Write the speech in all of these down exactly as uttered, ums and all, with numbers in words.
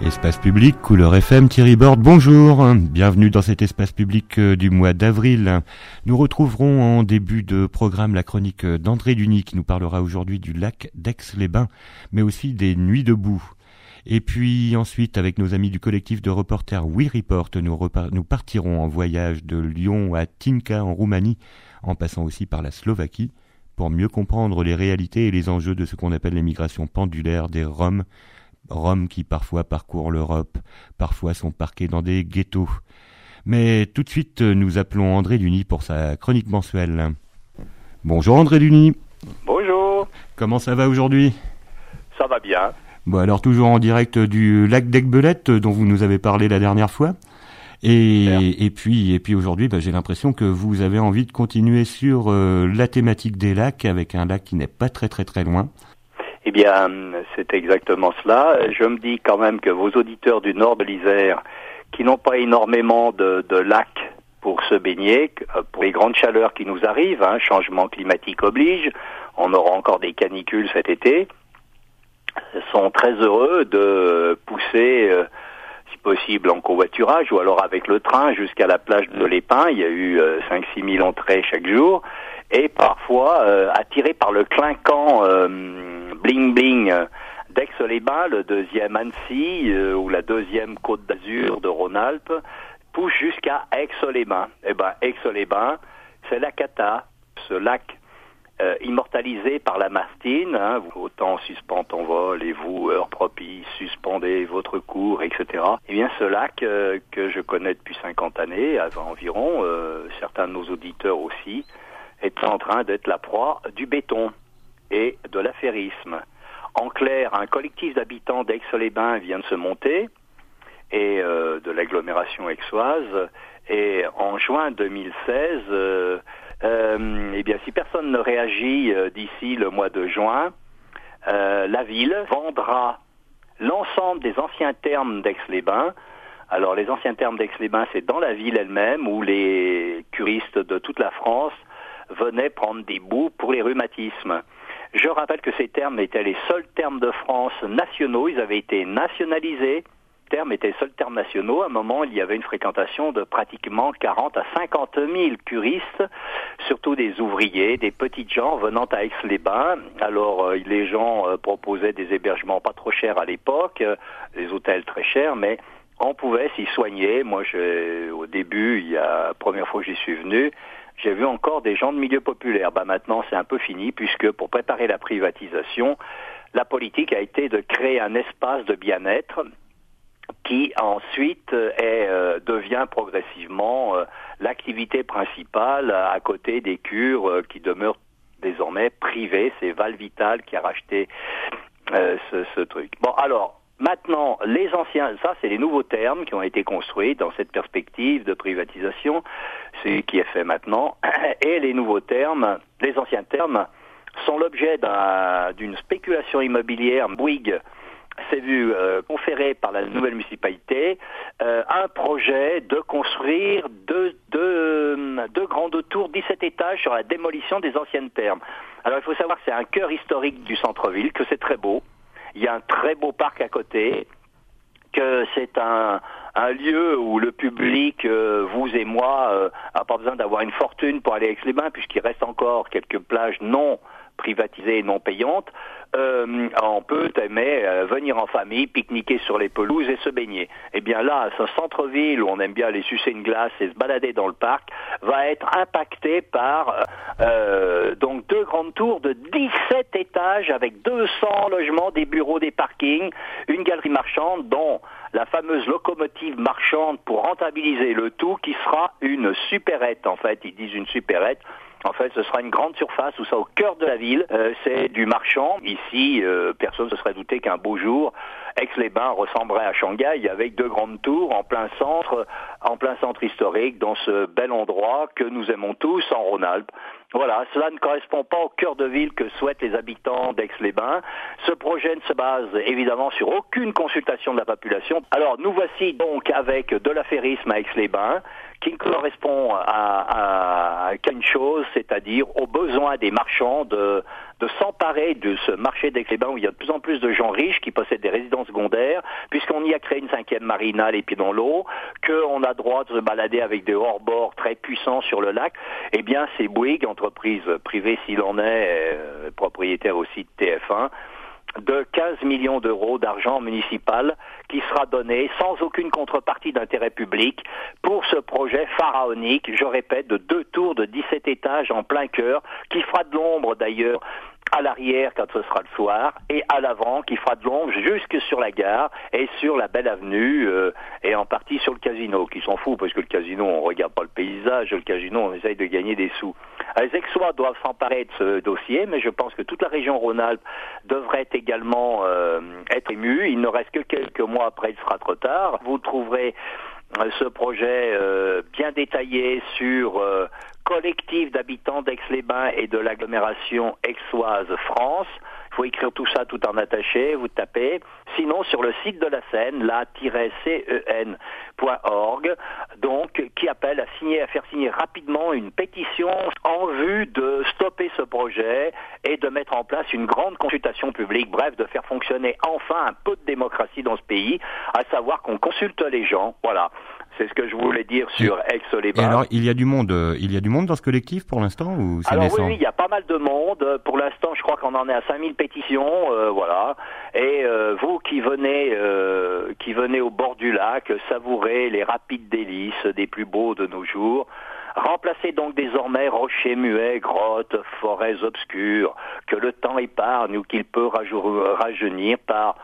Espace public, couleur F M, Thierry Borde, bonjour. Bienvenue dans cet espace public du mois d'avril. Nous retrouverons en début de programme la chronique d'André Duny qui nous parlera aujourd'hui du lac d'Aix-les-Bains, mais aussi des Nuits debout. Et puis ensuite, avec nos amis du collectif de reporters We Report, nous, repar- nous partirons en voyage de Lyon à Tinca en Roumanie, en passant aussi par la Slovaquie, pour mieux comprendre les réalités et les enjeux de ce qu'on appelle l'émigration pendulaire des Roms, Roms qui parfois parcourent l'Europe, parfois sont parqués dans des ghettos. Mais tout de suite, nous appelons André Duny pour sa chronique mensuelle. Bonjour André Duny. Bonjour. Comment ça va aujourd'hui ? Ça va bien. Bon, alors toujours en direct du lac d'Aiguebelette dont vous nous avez parlé la dernière fois. Et, et puis, et puis aujourd'hui, bah, j'ai l'impression que vous avez envie de continuer sur euh, la thématique des lacs avec un lac qui n'est pas très très très loin. Eh bien, c'est exactement cela. Je me dis quand même que vos auditeurs du nord de l'Isère, qui n'ont pas énormément de, de lacs pour se baigner, pour les grandes chaleurs qui nous arrivent, hein, changement climatique oblige, on aura encore des canicules cet été, sont très heureux de pousser, euh, si possible, en covoiturage ou alors avec le train jusqu'à la plage de l'Épin. Il y a eu euh, cinq à six mille entrées chaque jour. Et parfois, euh, attirés par le clinquant euh, bling-bling d'Aix-les-Bains, le deuxième Annecy euh, ou la deuxième Côte d'Azur de Rhône-Alpes, pousse jusqu'à Aix-les-Bains. Eh ben, Aix-les-Bains, c'est la cata, ce lac euh, immortalisé par Lamartine, hein, autant suspend ton vol et vous, heure propice, suspendez votre cours, et cetera. Eh bien, ce lac euh, que je connais depuis cinquante années, environ, euh, certains de nos auditeurs aussi, est en train d'être la proie du béton et de l'affairisme. En clair, un collectif d'habitants d'Aix-les-Bains vient de se monter, et euh, de l'agglomération aixoise, et en juin deux mille seize, euh, euh, eh bien, si personne ne réagit euh, d'ici le mois de juin, euh, la ville vendra l'ensemble des anciens thermes d'Aix-les-Bains. Alors, les anciens thermes d'Aix-les-Bains, c'est dans la ville elle-même, où les curistes de toute la France venaient prendre des boues pour les rhumatismes. Je rappelle que ces termes étaient les seuls termes de France nationaux, ils avaient été nationalisés. Les termes étaient les seuls termes nationaux. À un moment, il y avait une fréquentation de pratiquement quarante à cinquante mille curistes, surtout des ouvriers, des petites gens venant à Aix-les-Bains. Alors, euh, les gens euh, proposaient des hébergements pas trop chers à l'époque, euh, des hôtels très chers, mais on pouvait s'y soigner. Moi, je, au début, il y a la première fois que j'y suis venu, j'ai vu encore des gens de milieu populaire. Bah, maintenant, c'est un peu fini, puisque pour préparer la privatisation, la politique a été de créer un espace de bien-être qui ensuite est, euh, devient progressivement euh, l'activité principale à côté des cures euh, qui demeurent désormais privées. C'est Valvital qui a racheté euh, ce, ce truc. Bon, alors, maintenant, les anciens, ça c'est les nouveaux termes qui ont été construits dans cette perspective de privatisation, c'est qui est fait maintenant, et les nouveaux termes, les anciens termes, sont l'objet d'un, d'une spéculation immobilière. Bouygues s'est vu euh, conférer par la nouvelle municipalité euh, un projet de construire deux, deux, deux grandes tours, dix-sept étages sur la démolition des anciennes thermes. Alors il faut savoir que c'est un cœur historique du centre-ville, que c'est très beau. Il y a un très beau parc à côté, que c'est un, un lieu où le public, euh, vous et moi, euh, a pas besoin d'avoir une fortune pour aller à Aix-les-Bains, puisqu'il reste encore quelques plages non privatisées et non payantes. Euh, on peut aimer euh, venir en famille, pique-niquer sur les pelouses et se baigner. Eh bien là, ce centre-ville où on aime bien aller sucer une glace et se balader dans le parc va être impacté par euh, donc deux grandes tours de dix-sept étages avec deux cents logements, des bureaux, des parkings, une galerie marchande dont la fameuse locomotive marchande pour rentabiliser le tout qui sera une supérette. En fait, ils disent une supérette. En fait, ce sera une grande surface, tout ça au cœur de la ville. Euh, c'est du marchand. Ici, euh, personne ne se serait douté qu'un beau jour, Aix-les-Bains ressemblerait à Shanghai avec deux grandes tours en plein centre, en plein centre historique, dans ce bel endroit que nous aimons tous en Rhône-Alpes. Voilà, cela ne correspond pas au cœur de ville que souhaitent les habitants d'Aix-les-Bains. Ce projet ne se base évidemment sur aucune consultation de la population. Alors, nous voici donc avec de l'affairisme à Aix-les-Bains, qui correspond à, à, à une chose, c'est-à-dire aux besoins des marchands de, de s'emparer de ce marché d'Aix-les-Bains où il y a de plus en plus de gens riches qui possèdent des résidences secondaires, puisqu'on y a créé crée une cinquième marina les pieds dans l'eau, qu'on a droit de se balader avec des hors-bords très puissants sur le lac, eh bien c'est Bouygues, entreprise privée s'il en est, euh, propriétaire aussi de T F un, de quinze millions d'euros d'argent municipal qui sera donné sans aucune contrepartie d'intérêt public pour ce projet pharaonique, je répète, de deux tours de dix-sept étages en plein cœur, qui fera de l'ombre d'ailleurs à l'arrière quand ce sera le soir, et à l'avant qui fera de l'ombre jusque sur la gare et sur la belle avenue, euh, et en partie sur le casino, qui s'en fout parce que le casino on regarde pas le paysage, le casino on essaye de gagner des sous. Les Aixois doivent s'emparer de ce dossier, mais je pense que toute la région Rhône-Alpes devrait également euh, être émue. Il ne reste que quelques mois après, il sera trop tard. Vous trouverez euh, ce projet euh, bien détaillé sur euh, collectif d'habitants d'Aix-les-Bains et de l'agglomération aixoise France. Il faut écrire tout ça tout en attaché, vous tapez. Sinon, sur le site de la Seine, la tiret cen point org, donc, qui appelle à signer, à faire signer rapidement une pétition en vue de stopper ce projet et de mettre en place une grande consultation publique, bref, de faire fonctionner enfin un peu de démocratie dans ce pays, à savoir qu'on consulte les gens, voilà. C'est ce que je voulais dire sur Aix-les-Bains. Et alors, il y a du monde, euh, il y a du monde dans ce collectif pour l'instant ou c'est Alors naissant? oui, oui, il y a pas mal de monde. Pour l'instant, je crois qu'on en est à cinq mille pétitions, euh, voilà. Et euh, vous qui venez, euh, qui venez au bord du lac, savourez les rapides délices des plus beaux de nos jours. Remplacez donc désormais rochers muets, grottes, forêts obscures, que le temps épargne ou qu'il peut rajour- rajeunir par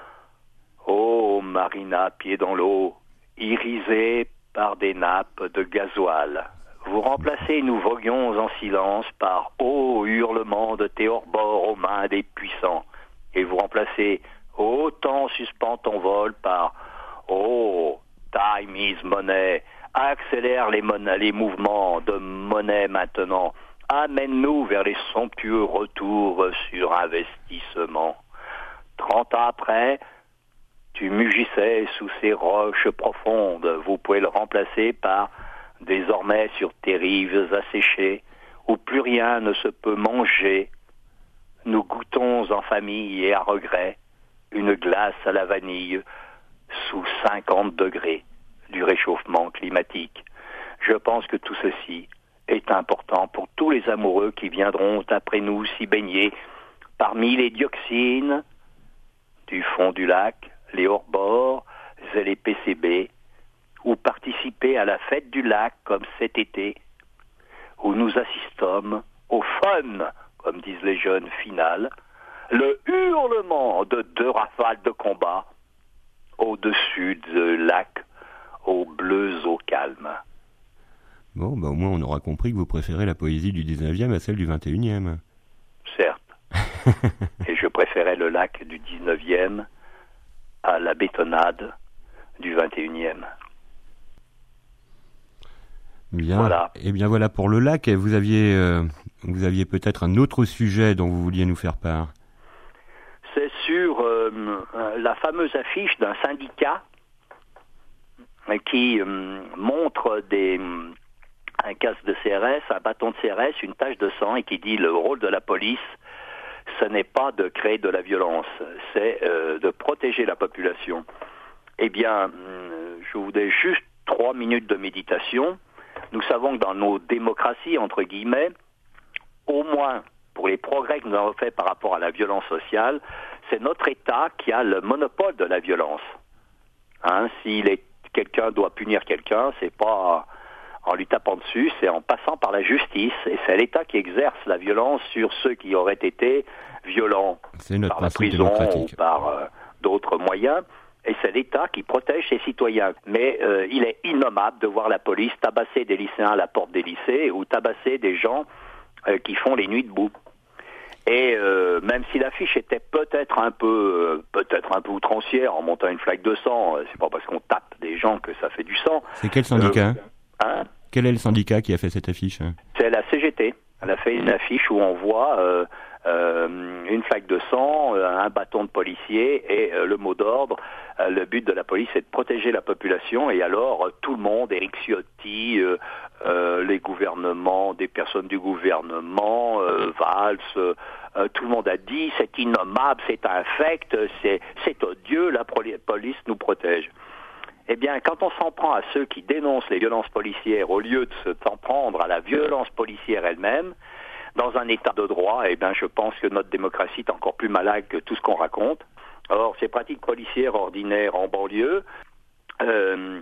oh marina, pied dans l'eau, irisé par des nappes de gasoil. Vous remplacez nous voguions en silence par ô hurlement de tes hors-bords aux mains des puissants. Et vous remplacez ô temps suspend ton vol par ô time is money. Accélère les, mon- les mouvements de monnaie maintenant. Amène-nous vers les somptueux retours sur investissement. Trente ans après, tu mugissais sous ces roches profondes. Vous pouvez le remplacer par désormais sur tes rives asséchées, où plus rien ne se peut manger. Nous goûtons en famille et à regret une glace à la vanille sous cinquante degrés du réchauffement climatique. Je pense que tout ceci est important pour tous les amoureux qui viendront après nous s'y baigner parmi les dioxines du fond du lac, les hors-bords et les P C B, ou participer à la fête du lac comme cet été, où nous assistons au fun, comme disent les jeunes, final, le hurlement de deux rafales de combat au-dessus du lac, aux bleues eaux calmes. Bon, bah au moins on aura compris que vous préférez la poésie du dix-neuvième à celle du vingt et unième. Certes. Et je préférais le lac du dix-neuvième à la bétonnade du vingt et unième. Bien. Voilà. Et bien voilà pour le lac. Vous aviez, euh, vous aviez peut-être un autre sujet dont vous vouliez nous faire part. C'est sur euh, la fameuse affiche d'un syndicat qui euh, montre des, un casque de C R S, un bâton de C R S, une tache de sang et qui dit le rôle de la police, ce n'est pas de créer de la violence, c'est euh, de protéger la population. Eh bien, je voudrais juste trois minutes de méditation. Nous savons que dans nos démocraties, entre guillemets, au moins pour les progrès que nous avons faits par rapport à la violence sociale, c'est notre État qui a le monopole de la violence. Hein, si les, quelqu'un doit punir quelqu'un, c'est pas en lui tapant dessus, c'est en passant par la justice. Et c'est l'État qui exerce la violence sur ceux qui auraient été violents par la prison ou par euh, d'autres moyens. Et c'est l'État qui protège ses citoyens. Mais euh, il est innommable de voir la police tabasser des lycéens à la porte des lycées ou tabasser des gens euh, qui font les nuits debout. Et euh, même si l'affiche était peut-être un peu, euh, peut-être un peu outrancière en montant une flaque de sang, euh, c'est pas parce qu'on tape des gens que ça fait du sang. C'est quel syndicat euh, hein Quel est le syndicat qui a fait cette affiche? C'est la C G T. Elle a fait une affiche où on voit euh, euh, une flaque de sang, euh, un bâton de policier et euh, le mot d'ordre. Euh, le but de la police est de protéger la population et alors euh, tout le monde, Éric Ciotti, euh, euh, les gouvernements, des personnes du gouvernement, euh, Valls, euh, Euh, tout le monde a dit c'est innommable, c'est infect, c'est, c'est odieux, la police nous protège. Eh bien, quand on s'en prend à ceux qui dénoncent les violences policières au lieu de s'en prendre à la violence policière elle-même, dans un état de droit, eh bien, je pense que notre démocratie est encore plus malade que tout ce qu'on raconte. Or, ces pratiques policières ordinaires en banlieue euh,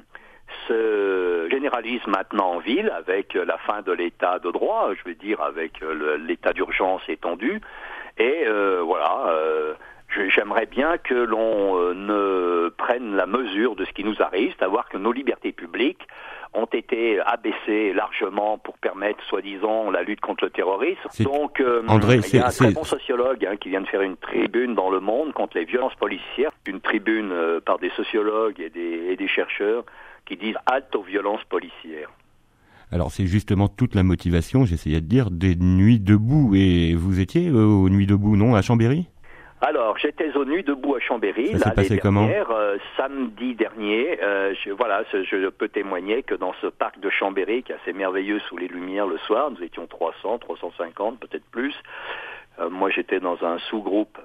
se généralisent maintenant en ville avec la fin de l'état de droit, je veux dire avec le, l'état d'urgence étendu. Et euh, voilà... Euh, J'aimerais bien que l'on euh, ne prenne la mesure de ce qui nous arrive, savoir que nos libertés publiques ont été abaissées largement pour permettre, soi-disant, la lutte contre le terrorisme. C'est... Donc, euh, André, il y a un c'est, très c'est... bon sociologue hein, qui vient de faire une tribune dans Le Monde contre les violences policières, une tribune euh, par des sociologues et des, et des chercheurs qui disent « halte aux violences policières ». Alors c'est justement toute la motivation, j'essayais de dire, des Nuits debout. Et vous étiez euh, aux Nuits debout, non, à Chambéry ? Alors, j'étais aux Nuits debout à Chambéry, ça l'année s'est comment dernière, euh, samedi dernier. Euh, je, voilà, je, je peux témoigner que dans ce parc de Chambéry, qui est assez merveilleux sous les lumières le soir, nous étions trois cents, trois cent cinquante, peut-être plus. Euh, moi, j'étais dans un sous-groupe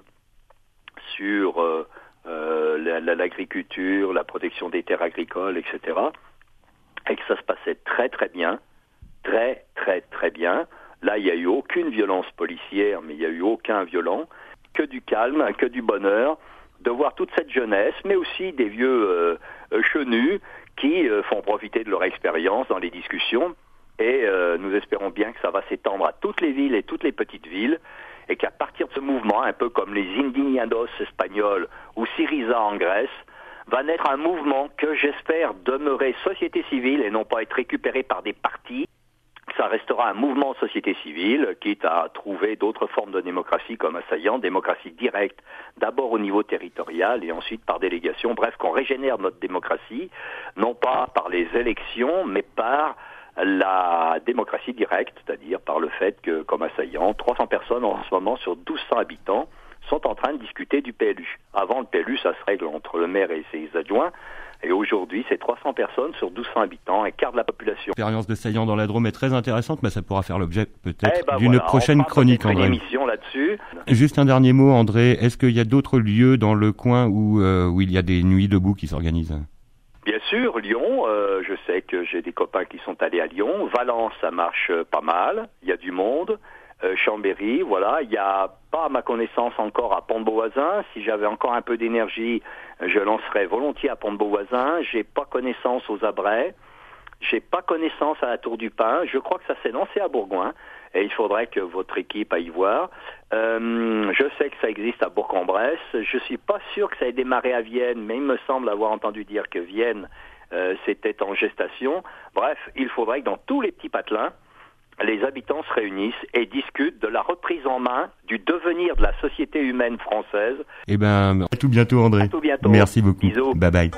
sur euh, euh, la, la, l'agriculture, la protection des terres agricoles, et cetera. Et que ça se passait très très bien, très très très bien. Là, il n'y a eu aucune violence policière, mais il n'y a eu aucun violent. Que du calme, que du bonheur, de voir toute cette jeunesse, mais aussi des vieux euh, chenus qui euh, font profiter de leur expérience dans les discussions. Et euh, nous espérons bien que ça va s'étendre à toutes les villes et toutes les petites villes, et qu'à partir de ce mouvement, un peu comme les Indignados espagnols ou Syriza en Grèce, va naître un mouvement que j'espère demeurer société civile et non pas être récupéré par des partis. Ça restera un mouvement de société civile, quitte à trouver d'autres formes de démocratie comme assaillant, démocratie directe, d'abord au niveau territorial et ensuite par délégation. Bref, qu'on régénère notre démocratie, non pas par les élections, mais par la démocratie directe, c'est-à-dire par le fait que, comme assaillant, trois cents personnes en ce moment sur douze cents habitants sont en train de discuter du P L U. Avant, le P L U, ça se règle entre le maire et ses adjoints. Et aujourd'hui, c'est trois cents personnes sur douze cents habitants, un quart de la population. L'expérience de Saillant dans la Drôme est très intéressante, mais ça pourra faire l'objet peut-être eh ben d'une voilà, prochaine chronique, André. Une émission là-dessus. Juste un dernier mot, André. Est-ce qu'il y a d'autres lieux dans le coin où, euh, où il y a des nuits debout qui s'organisent ? Bien sûr, Lyon, euh, je sais que j'ai des copains qui sont allés à Lyon. Valence, ça marche pas mal, il y a du monde. Euh, Chambéry, voilà, il n'y a pas à ma connaissance encore à Pont-de-Beauvoisin. Si j'avais encore un peu d'énergie, je lancerais volontiers à Pont-de-Beauvoisin. J'ai pas connaissance aux Abrets, j'ai pas connaissance à la Tour du Pin. Je crois que ça s'est lancé à Bourgoin et il faudrait que votre équipe aille voir. Euh, je sais que ça existe à Bourg-en-Bresse. Je suis pas sûr que ça ait démarré à Vienne, mais il me semble avoir entendu dire que Vienne, euh, c'était en gestation. Bref, il faudrait que dans tous les petits patelins, les habitants se réunissent et discutent de la reprise en main du devenir de la société humaine française. Eh ben, à tout bientôt, André. À tout bientôt. Merci beaucoup. Bisous. Bye bye.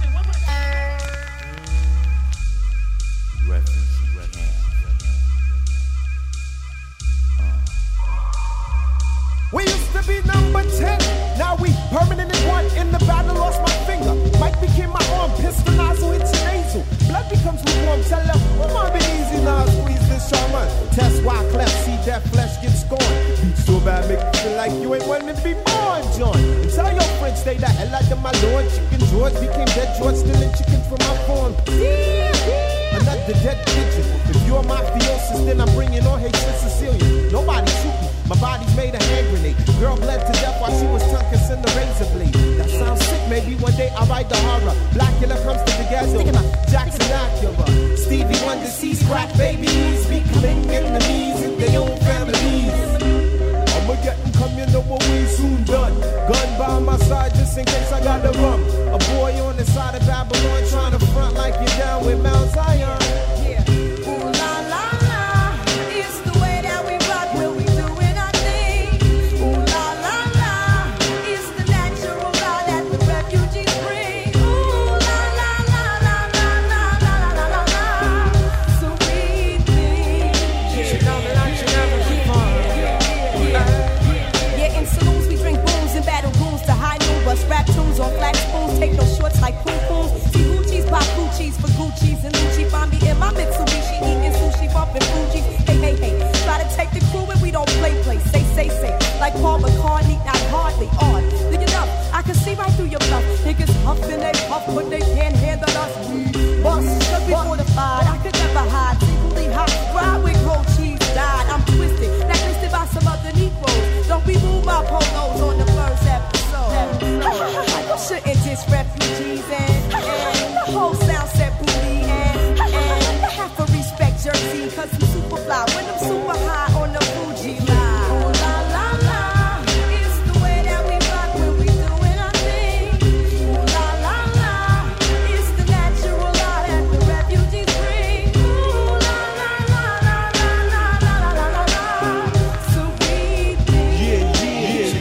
We used to be number ten, now we permanent in one. In the battle, lost my finger. Mike became my arm, pistol nozzle hits your nasal. Blood becomes lukewarm, tell them, I'm on be easy now, squeeze this shaman. Test why cleft, see that flesh get scorned. Beat so bad, make you feel like you ain't wanting to be born, John. And tell your friends, stay the hell out of my lord. Chicken George became dead George, stealing chickens from my farm. Another dead pigeon. If you're mafiosis, then I'm bringing on hate to Sicilian. Nobody shoot me. My body's made a hand grenade. Girl bled to death while she was tongue kissing the razor blade. That sounds sick, maybe one day I'll write the horror. Blackula comes to the ghetto. Jackson Acura. Stevie Wonder sees crack babies becoming enemies in their own families. I'ma get them come, you know what we soon done. Gun by my side just in case I got the rum. A boy on the side of Babylon trying to front like you're down with Mount Zion. Yeah. Ooh la la la, it's the way that we rock when we do it. Rap tunes on flat spoons, take no shorts like poo-poos. See Gucci's, pop Gucci's for Gucci's and Gucci. Find me in my Mitsubishi, eating sushi, bumping Fuji's. Hey, hey, hey, try to take the crew and we don't play, play. Say, say, say, like but they can't handle us. We bust, cause we fortified. I could never hide, secretly hot. Ride with gold cheese died. I'm twisted, blacklisted by some other Negroes. Don't be moved by polos on the first episode. You shouldn't diss refugees and, and the whole sound set booty and, and I have to respect Jersey, cause I'm super fly when I'm super high on the Fuji line. Ooh la la la, it's the way that we rock when we doing our thing. Ooh la la la, it's the natural law that the refugees bring. Ooh la la la la la la la la la la. So we think. Yeah, yeah,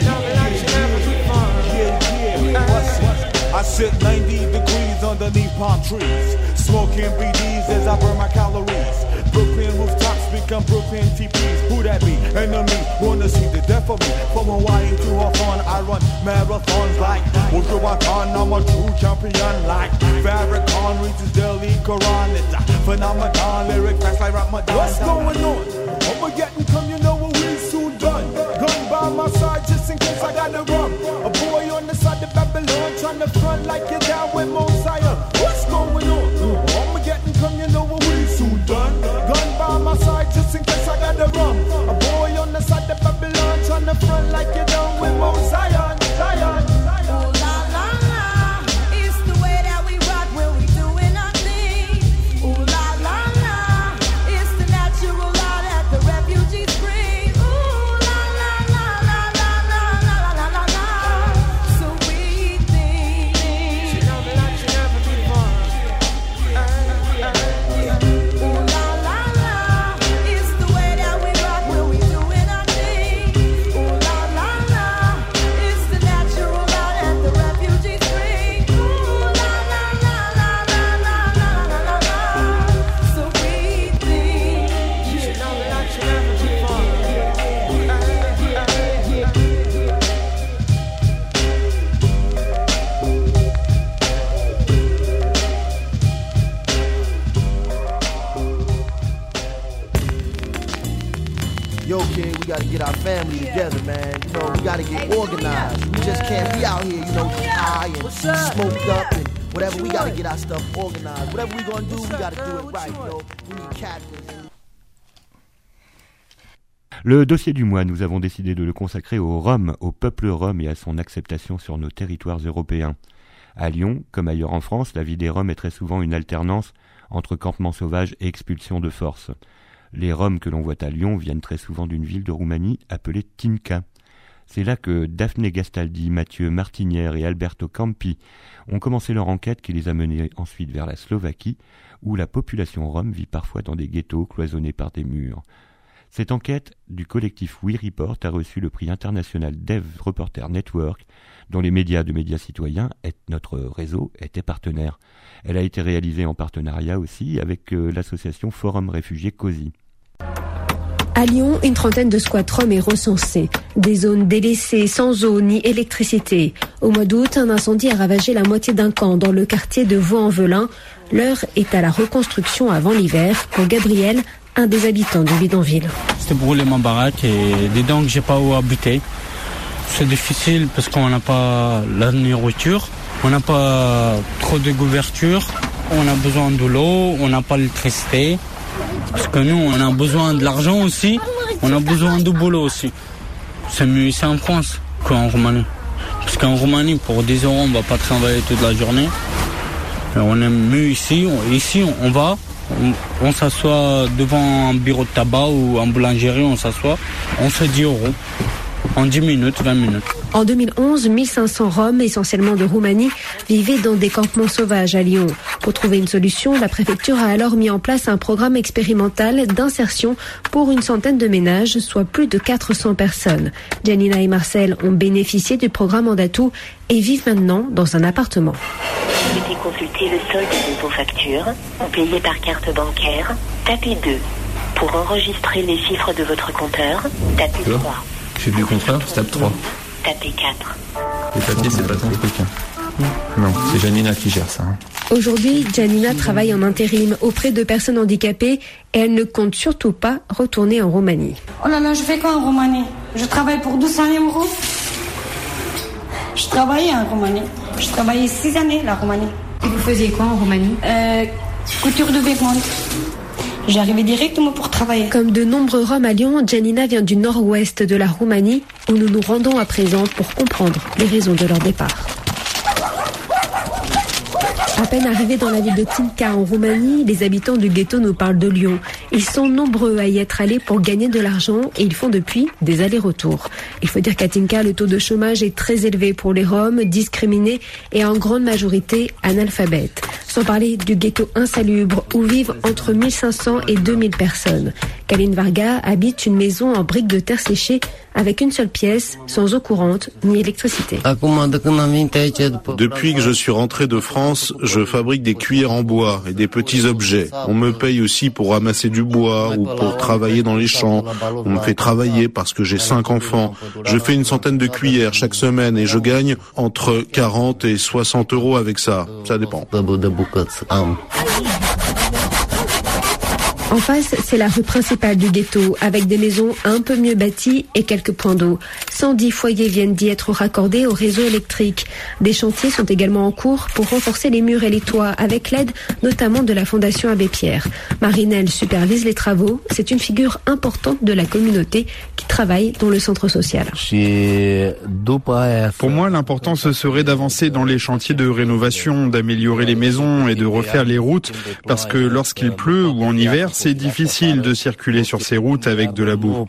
yeah, yeah, yeah. I sit ninety degrees underneath palm trees, smoking B Ds as I burn my calories. Brooklyn rooftops become Brooklyn T Ps. Who that be? Enemy, wanna see the death of me. From Hawaii to Hawthorne, I run marathons like Wujuwatan. I'm a true champion like Farrakhan reads daily Quran. It's a phenomenon, lyric fast like Ramadan. What's going on? I'ma get and come, you know what we soon done. Gun by my side just in case I gotta run. A boy on the side of Babylon trying to front like you're down with Mosiah. What's going on? I'ma get and come, you know what we soon done. Gun by my side just in case I gotta run. A boy on the side of Babylon trying to front like you're down with Mosiah. Zion. Ooh la la la, it's the way that we rock when we doing our thing. Ooh la la la, it's the natural law that the refugees bring. Ooh la la la la la la la la la la. So we think she never like she never before. Ooh la la la, it's the way that we rock when we doing our thing. Ooh la la la, it's the natural law that the refugees bring. Ooh la la la la la la la la la la. So we think she never like she never before. Yo, kid, we gotta get our family together, man. You know, we gotta get organized. We just can't be out here, you know, high and smoked up and whatever. We gotta get our stuff organized. Whatever we gonna do, we gotta do it right, you know. We need catalysts. Le dossier du mois, nous avons décidé de le consacrer au Rome, au peuple Rome et à son acceptation sur nos territoires européens. À Lyon, comme ailleurs en France, la vie des Roms est très souvent une alternance entre campements sauvages et expulsion de force. Les Roms que l'on voit à Lyon viennent très souvent d'une ville de Roumanie appelée Tinca. C'est là que Daphné Gastaldi, Mathieu Martinière et Alberto Campi ont commencé leur enquête qui les a menés ensuite vers la Slovaquie, où la population rome vit parfois dans des ghettos cloisonnés par des murs. Cette enquête du collectif We Report a reçu le prix international Dev Reporter Network, dont les médias de médias citoyens, et notre réseau, étaient partenaires. Elle a été réalisée en partenariat aussi avec euh, l'association Forum Réfugiés COSI. À Lyon, une trentaine de squats roms est recensée. Des zones délaissées, sans eau ni électricité. Au mois d'août, un incendie a ravagé la moitié d'un camp dans le quartier de Vaux-en-Velin. L'heure est à la reconstruction avant l'hiver. Pour Gabriel, un des habitants du bidonville. C'était brûler ma baraque et dedans que j'ai pas où habiter. C'est difficile parce qu'on n'a pas la nourriture, on n'a pas trop de couverture, on a besoin de l'eau, on n'a pas l'électricité. Parce que nous, on a besoin de l'argent aussi, on a besoin de boulot aussi. C'est mieux ici en France qu'en Roumanie. Parce qu'en Roumanie, pour dix euros, on ne va pas travailler toute la journée. Et on est mieux ici, on, ici on va, on, on s'assoit devant un bureau de tabac ou en boulangerie, on s'assoit, on fait dix euros. En dix minutes, vingt minutes. En deux mille onze, mille cinq cents Roms, essentiellement de Roumanie, vivaient dans des campements sauvages à Lyon. Pour trouver une solution, la préfecture a alors mis en place un programme expérimental d'insertion pour une centaine de ménages, soit plus de quatre cents personnes. Janina et Marcel ont bénéficié du programme Andatou et vivent maintenant dans un appartement. Vous souhaitez consulter le solde de vos factures ou payer par carte bancaire, tapez deux. Pour enregistrer les chiffres de votre compteur, tapez trois. J'ai vu le contraire, je tape trois. Tapez quatre. Les papiers, c'est pas ton truc. Non, c'est Janina qui gère ça. Aujourd'hui, Janina travaille en intérim auprès de personnes handicapées et elle ne compte surtout pas retourner en Roumanie. Oh là là, je fais quoi en Roumanie? Je travaille pour deux cents euros. Je travaillais en Roumanie. Je travaillais six années la Roumanie. Et vous faisiez quoi en Roumanie? euh, Couture de vêtements. J'arrivais directement pour travailler. Comme de nombreux Roms à Lyon, Janina vient du nord-ouest de la Roumanie, où nous nous rendons à présent pour comprendre les raisons de leur départ. À peine arrivés dans la ville de Tinca en Roumanie, les habitants du ghetto nous parlent de Lyon. Ils sont nombreux à y être allés pour gagner de l'argent et ils font depuis des allers-retours. Il faut dire qu'à Tinca, le taux de chômage est très élevé pour les Roms, discriminés et en grande majorité analphabètes. Sans parler du ghetto insalubre où vivent entre mille cinq cents et deux mille personnes. Kaline Varga habite une maison en briques de terre séchée avec une seule pièce, sans eau courante ni électricité. Depuis que je suis rentré de France, je fabrique des cuillères en bois et des petits objets. On me paye aussi pour ramasser du bois ou pour travailler dans les champs. On me fait travailler parce que j'ai cinq enfants. Je fais une centaine de cuillères chaque semaine et je gagne entre quarante et soixante euros avec ça. Ça dépend. En face, c'est la rue principale du ghetto, avec des maisons un peu mieux bâties et quelques points d'eau. cent dix foyers viennent d'y être raccordés au réseau électrique. Des chantiers sont également en cours pour renforcer les murs et les toits, avec l'aide notamment de la Fondation Abbé Pierre. Marinelle supervise les travaux. C'est une figure importante de la communauté qui travaille dans le centre social. Pour moi, l'important ce serait d'avancer dans les chantiers de rénovation, d'améliorer les maisons et de refaire les routes, parce que lorsqu'il pleut ou en hiver, c'est difficile de circuler sur ces routes avec de la boue.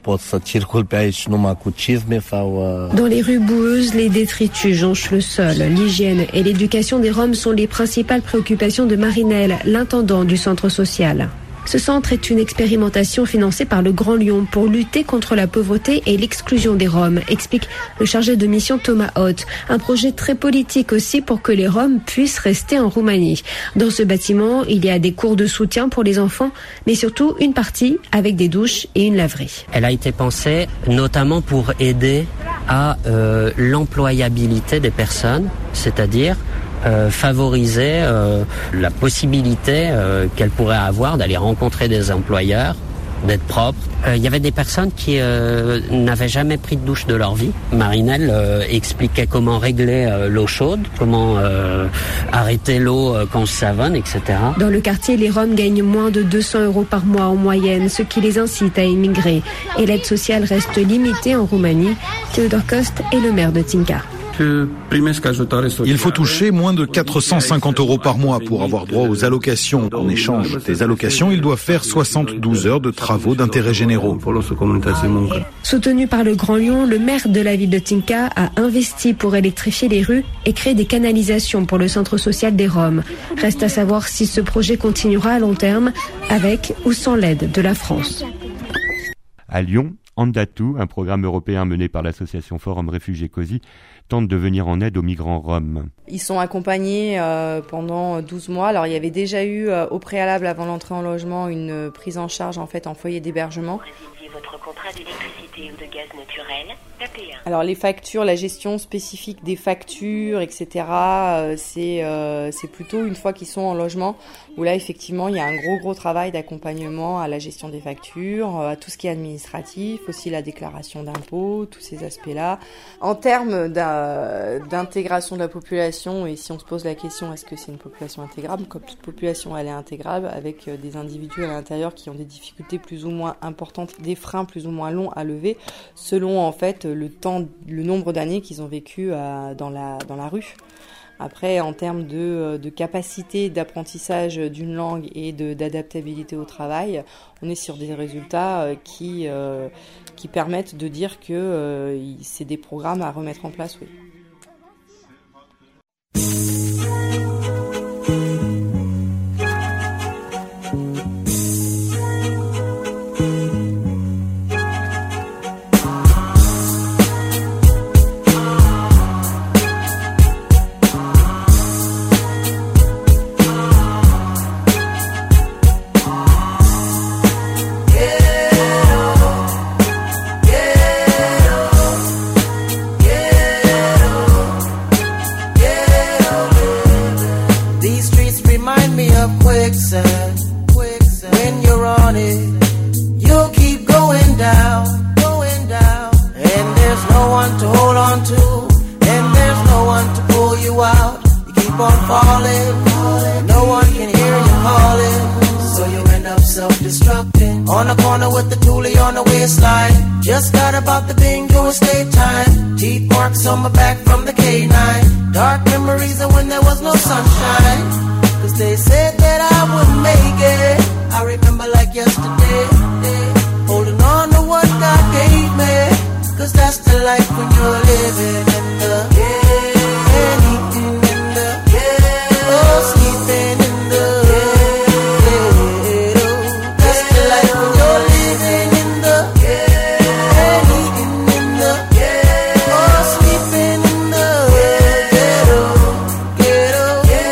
Dans les rues boueuses, les détritus jonchent le sol. L'hygiène et l'éducation des Roms sont les principales préoccupations de Marinelle, l'intendant du centre social. Ce centre est une expérimentation financée par le Grand Lyon pour lutter contre la pauvreté et l'exclusion des Roms, explique le chargé de mission Thomas Hoth. Un projet très politique aussi pour que les Roms puissent rester en Roumanie. Dans ce bâtiment, il y a des cours de soutien pour les enfants, mais surtout une partie avec des douches et une laverie. Elle a été pensée notamment pour aider à euh, l'employabilité des personnes, c'est-à-dire Euh, favoriser euh, la possibilité euh, qu'elle pourrait avoir d'aller rencontrer des employeurs, d'être propre. Il euh, y avait des personnes qui euh, n'avaient jamais pris de douche de leur vie. Marinelle euh, expliquait comment régler euh, l'eau chaude, comment euh, arrêter l'eau euh, quand on se savonne, et cetera. Dans le quartier, les Roms gagnent moins de deux cents euros par mois en moyenne, ce qui les incite à émigrer. Et l'aide sociale reste limitée en Roumanie. Théodore Coste est le maire de Tinca. Il faut toucher moins de quatre cent cinquante euros par mois pour avoir droit aux allocations. En échange des allocations, il doit faire soixante-douze heures de travaux d'intérêt généraux. Soutenu par le Grand Lyon, le maire de la ville de Tinca a investi pour électrifier les rues et créer des canalisations pour le centre social des Roms. Reste à savoir si ce projet continuera à long terme, avec ou sans l'aide de la France. À Lyon, Andatu, un programme européen mené par l'association Forum Réfugiés Cozy, tente de venir en aide aux migrants roms. Ils sont accompagnés euh, pendant douze mois. Alors il y avait déjà eu euh, au préalable avant l'entrée en logement une euh, prise en charge en fait en foyer d'hébergement. Votre contrat d'électricité ou de gaz naturel, tapez un. Alors les factures, la gestion spécifique des factures, et cetera. Euh, c'est euh, c'est plutôt une fois qu'ils sont en logement où là effectivement il y a un gros gros travail d'accompagnement à la gestion des factures, à tout ce qui est administratif, aussi la déclaration d'impôts, tous ces aspects-là. En termes d'intégration de la population, et si on se pose la question est-ce que c'est une population intégrable, comme toute population elle est intégrable avec des individus à l'intérieur qui ont des difficultés plus ou moins importantes, des freins plus ou moins longs à lever selon en fait le temps, le nombre d'années qu'ils ont vécu euh, dans la dans la rue. Après, en termes de, de capacité d'apprentissage d'une langue et de, d'adaptabilité au travail, on est sur des résultats euh, qui euh, qui permettent de dire que euh, c'est des programmes à remettre en place, oui. on falling. no one can hear you calling. So you end up self-destructing. On the corner with the toolie on the waistline. Just got about the bingo estate time. Teeth marks on my back from the K nine. Dark memories of when there was no sunshine. Cause they said that I wouldn't make it. I remember like yesterday, holding on to what God gave me. Cause that's the life when you're living in the yeah, eating in the yeah, oh, sleeping in the yeah, that's the life when you're living in the yeah, eating in the yeah, oh, sleeping in the ghetto, ghetto,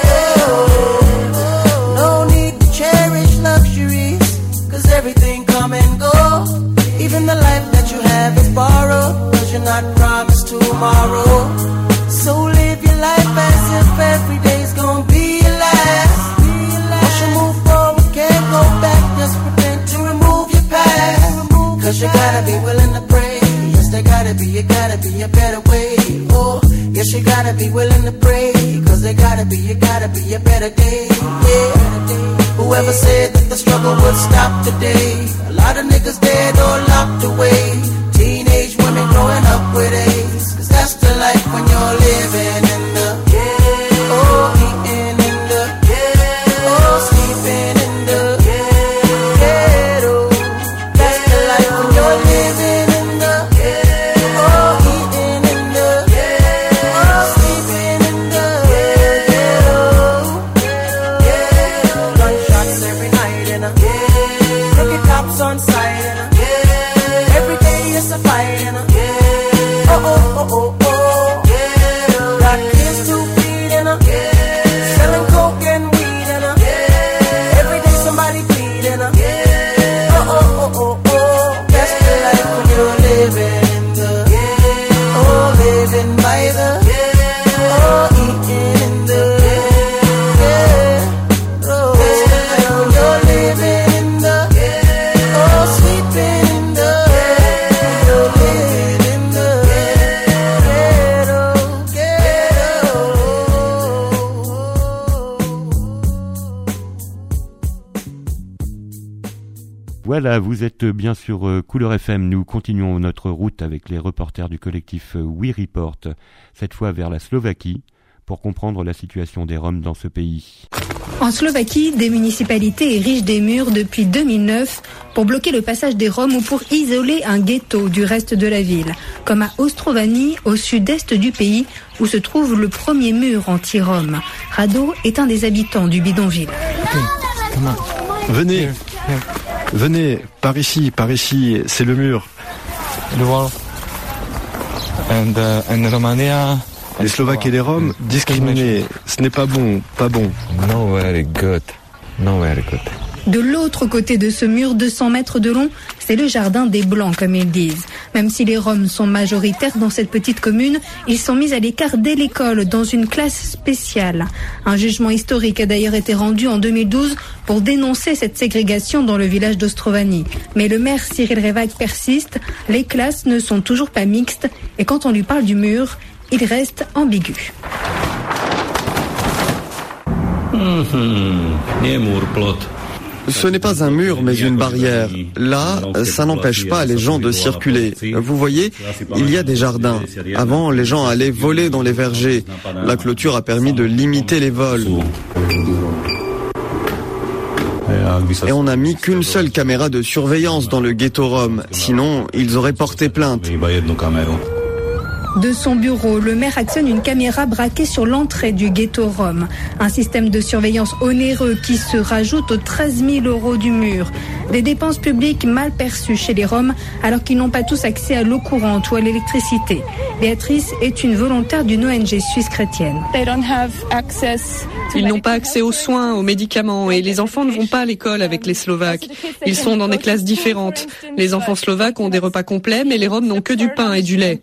ghetto. No need to cherish luxuries, cause everything come and go. Even the life that you have is borrowed, cause you're not promised tomorrow. So live your life as if every day's gonna be your last. Once you move forward, can't go back. Just pretend to remove your past. Cause you gotta be willing to pray. Yes, there gotta be, you gotta be a better way. Oh, yes, you gotta be willing to pray. Cause there gotta be, you gotta be a better day. Yeah. Whoever said that the struggle would stop today? A lot of niggas dead or locked away. Teenage women growing up with AIDS. Cause that's the life when you're living in the yeah, oh, eating in the yeah, oh, sleeping in the ghetto. That's the life when you're living in the yeah, oh, eating in the yeah, oh, sleeping in the ghetto. Gunshots every night in a yeah, crooked cops on sight in a yeah, every day is a fight in a yeah, oh oh oh oh oh yeah, got kids to feed in a yeah, selling coke and weed in a yeah, every day somebody bleeding a yeah, oh oh oh oh oh. That's the life when you're living in the yeah, oh, living by the yeah, oh, eating in the yeah, oh, that's the life when you're living in the yeah, oh, sleeping in the yeah, oh, living in the ghetto, ghetto. Voilà, vous êtes bien sur euh, Couleur F M. Nous continuons notre route avec les reporters du collectif euh, We Report, cette fois vers la Slovaquie, pour comprendre la situation des Roms dans ce pays. En Slovaquie, des municipalités érigent des murs depuis deux mille neuf pour bloquer le passage des Roms ou pour isoler un ghetto du reste de la ville, comme à Ostrovany, au sud-est du pays, où se trouve le premier mur anti-Rom. Rado est un des habitants du bidonville. Venez, venez, par ici, par ici, c'est le mur. And, uh, and Romania... Les Slovaques et les Roms, discriminés, ce n'est pas bon, pas bon. No very good, no very good. De l'autre côté de ce mur, deux cents mètres de long, c'est le jardin des Blancs, comme ils disent. Même si les Roms sont majoritaires dans cette petite commune, ils sont mis à l'écart dès l'école, dans une classe spéciale. Un jugement historique a d'ailleurs été rendu en deux mille douze pour dénoncer cette ségrégation dans le village d'Ostrovany. Mais le maire Cyril Revac persiste, les classes ne sont toujours pas mixtes, et quand on lui parle du mur, il reste ambigu. Ce n'est pas un mur, mais une barrière. Là, ça n'empêche pas les gens de circuler. Vous voyez, il y a des jardins. Avant, les gens allaient voler dans les vergers. La clôture a permis de limiter les vols. Et on n'a mis qu'une seule caméra de surveillance dans le ghetto Rom. Sinon, ils auraient porté plainte. De son bureau, le maire actionne une caméra braquée sur l'entrée du ghetto Rom. Un système de surveillance onéreux qui se rajoute aux treize mille euros du mur. Des dépenses publiques mal perçues chez les Roms alors qu'ils n'ont pas tous accès à l'eau courante ou à l'électricité. Béatrice est une volontaire d'une O N G suisse chrétienne. Ils n'ont pas accès aux soins, aux médicaments et les enfants ne vont pas à l'école avec les Slovaques. Ils sont dans des classes différentes. Les enfants slovaques ont des repas complets mais les Roms n'ont que du pain et du lait.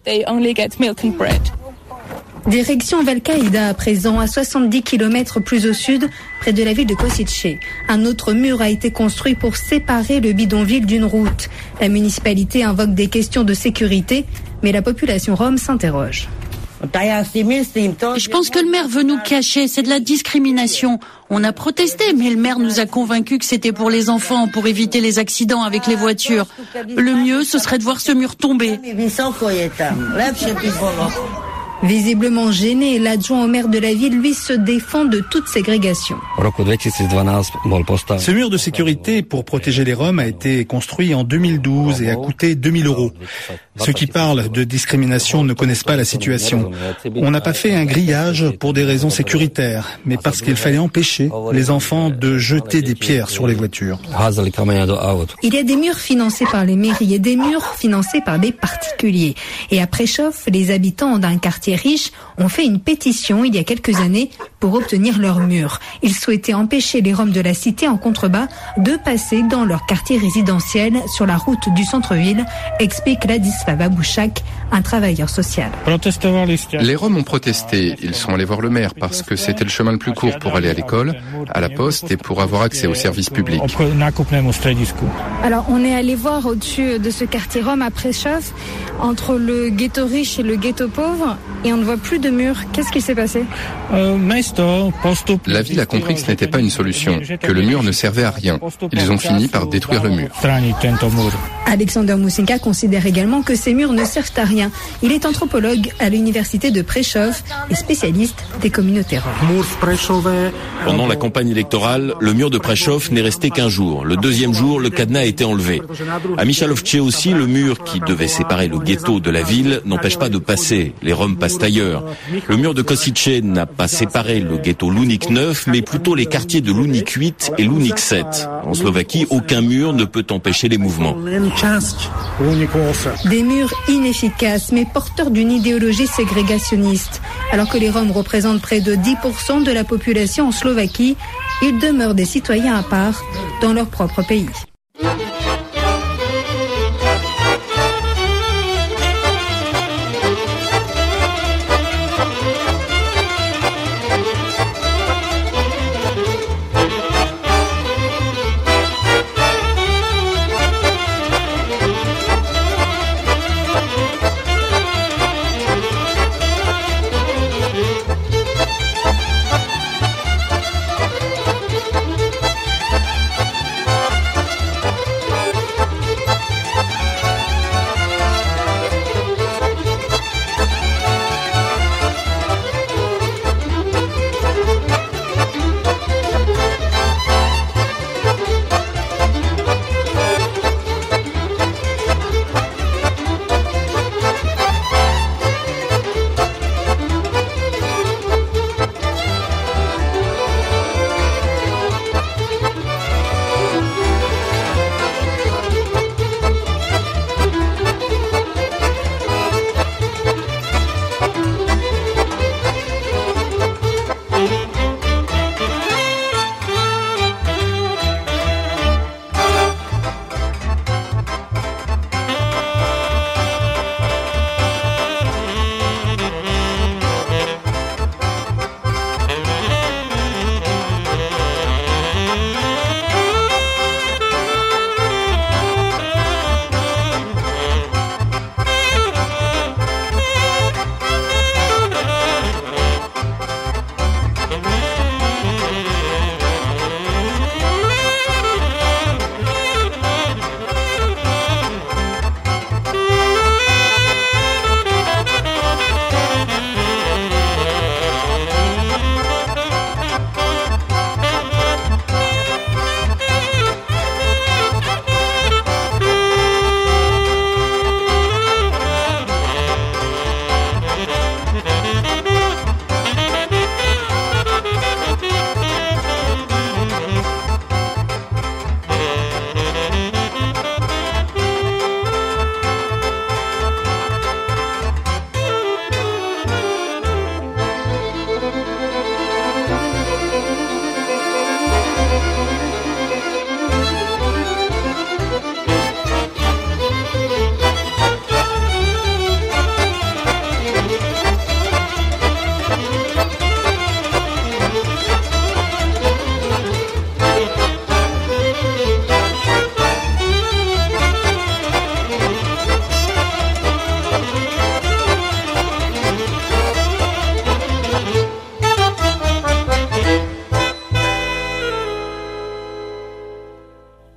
Direction Velka-Ida à présent, à soixante-dix kilomètres plus au sud, près de la ville de Kosice. Un autre mur a été construit pour séparer le bidonville d'une route. La municipalité invoque des questions de sécurité, mais la population rome s'interroge. Je pense que le maire veut nous cacher, c'est de la discrimination. On a protesté, mais le maire nous a convaincus que c'était pour les enfants, pour éviter les accidents avec les voitures. Le mieux, ce serait de voir ce mur tomber. Visiblement gêné, l'adjoint au maire de la ville, lui, se défend de toute ségrégation. Ce mur de sécurité pour protéger les Roms a été construit en deux mille douze et a coûté deux mille euros. Ceux qui parlent de discrimination ne connaissent pas la situation. On n'a pas fait un grillage pour des raisons sécuritaires, mais parce qu'il fallait empêcher les enfants de jeter des pierres sur les voitures. Il y a des murs financés par les mairies et des murs financés par des particuliers. Et à Prešov, les habitants d'un quartier riche ont fait une pétition il y a quelques années pour obtenir leur mur. Ils souhaitaient empêcher les Roms de la cité en contrebas de passer dans leur quartier résidentiel sur la route du centre-ville, explique Ladislava Bouchak, un travailleur social. Les Roms ont protesté. Ils sont allés voir le maire parce que c'était le chemin le plus court pour aller à l'école, à la poste et pour avoir accès aux services publics. Alors, on est allé voir au-dessus de ce quartier Rom à Prešov, entre le ghetto riche et le ghetto pauvre, et on ne voit plus de mur. Qu'est-ce qui s'est passé ? La ville a compris que ce n'était pas une solution, que le mur ne servait à rien. Ils ont fini par détruire le mur. Alexander Musinka considère également que ces murs ne servent à rien. Il est anthropologue à l'université de Prešov et spécialiste des communautés roms. Pendant la campagne électorale, le mur de Prešov n'est resté qu'un jour. Le deuxième jour, le cadenas a été enlevé. À Michalovce aussi, le mur qui devait séparer le ghetto de la ville n'empêche pas de passer. Les Roms passent ailleurs. Le mur de Kosice n'a pas séparé le ghetto Lunik neuf, mais plutôt les quartiers de Lunik huit et Lunik sept. En Slovaquie, aucun mur ne peut empêcher les mouvements. Des murs inefficaces, mais porteurs d'une idéologie ségrégationniste. Alors que les Roms représentent près de dix pour cent de la population en Slovaquie, ils demeurent des citoyens à part dans leur propre pays.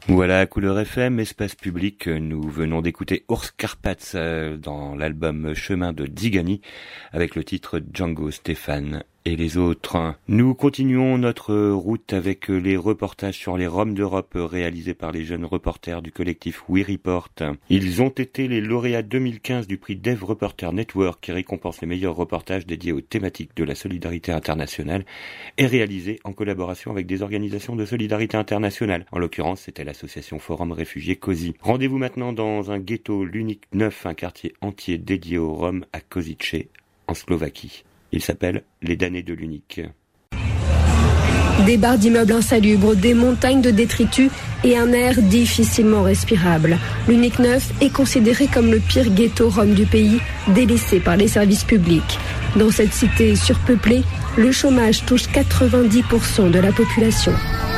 Voilà, Couleur F M, espace public, nous venons d'écouter Urs Karpatz dans l'album Chemin de Dzigani avec le titre Django Stéphane et les autres. Nous continuons notre route avec les reportages sur les Roms d'Europe réalisés par les jeunes reporters du collectif We Report. Ils ont été les lauréats deux mille quinze du prix Dev Reporter Network qui récompense les meilleurs reportages dédiés aux thématiques de la solidarité internationale et réalisés en collaboration avec des organisations de solidarité internationale. En l'occurrence, c'était l'association Forum Réfugiés COSI. Rendez-vous maintenant dans un ghetto, l'Unique neuf, un quartier entier dédié aux Roms à Košice, en Slovaquie. Il s'appelle Les damnés de l'Unique. Des barres d'immeubles insalubres, des montagnes de détritus et un air difficilement respirable. L'Unique neuf est considéré comme le pire ghetto rom du pays, délaissé par les services publics. Dans cette cité surpeuplée, le chômage touche quatre-vingt-dix pour cent de la population.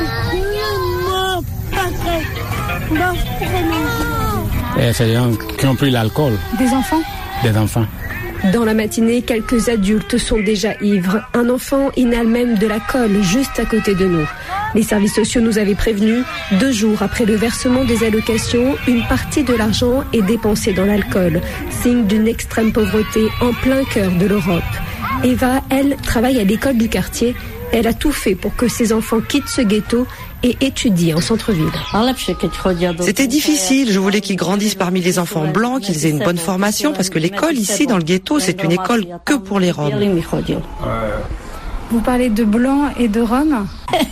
Et c'est des gens qui ont pris l'alcool. Des enfants ? Des enfants. Dans la matinée, quelques adultes sont déjà ivres. Un enfant inhale même de la colle juste à côté de nous. Les services sociaux nous avaient prévenus. Deux jours après le versement des allocations, une partie de l'argent est dépensée dans l'alcool, signe d'une extrême pauvreté en plein cœur de l'Europe. Eva, elle, travaille à l'école du quartier. Elle a tout fait pour que ses enfants quittent ce ghetto et étudient en centre-ville. C'était difficile, je voulais qu'ils grandissent parmi les enfants blancs, qu'ils aient une bonne formation, parce que l'école ici, dans le ghetto, c'est une école que pour les Roms. Vous parlez de blancs et de Roms ?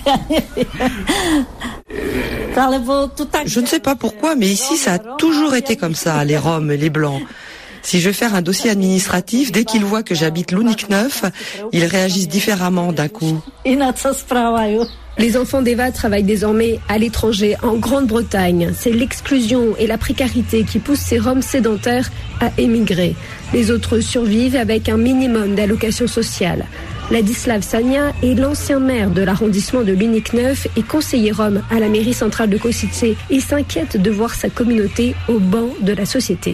Je ne sais pas pourquoi, mais ici, ça a toujours été comme ça, les Roms et les blancs. Si je vais faire un dossier administratif, dès qu'ils voient que j'habite l'Unique neuf, ils réagissent différemment d'un coup. Les enfants d'Eva travaillent désormais à l'étranger, en Grande-Bretagne. C'est l'exclusion et la précarité qui poussent ces Roms sédentaires à émigrer. Les autres survivent avec un minimum d'allocations sociales. Ladislav Sania est l'ancien maire de l'arrondissement de l'Unique neuf et conseiller Rom à la mairie centrale de Košice et s'inquiète de voir sa communauté au banc de la société.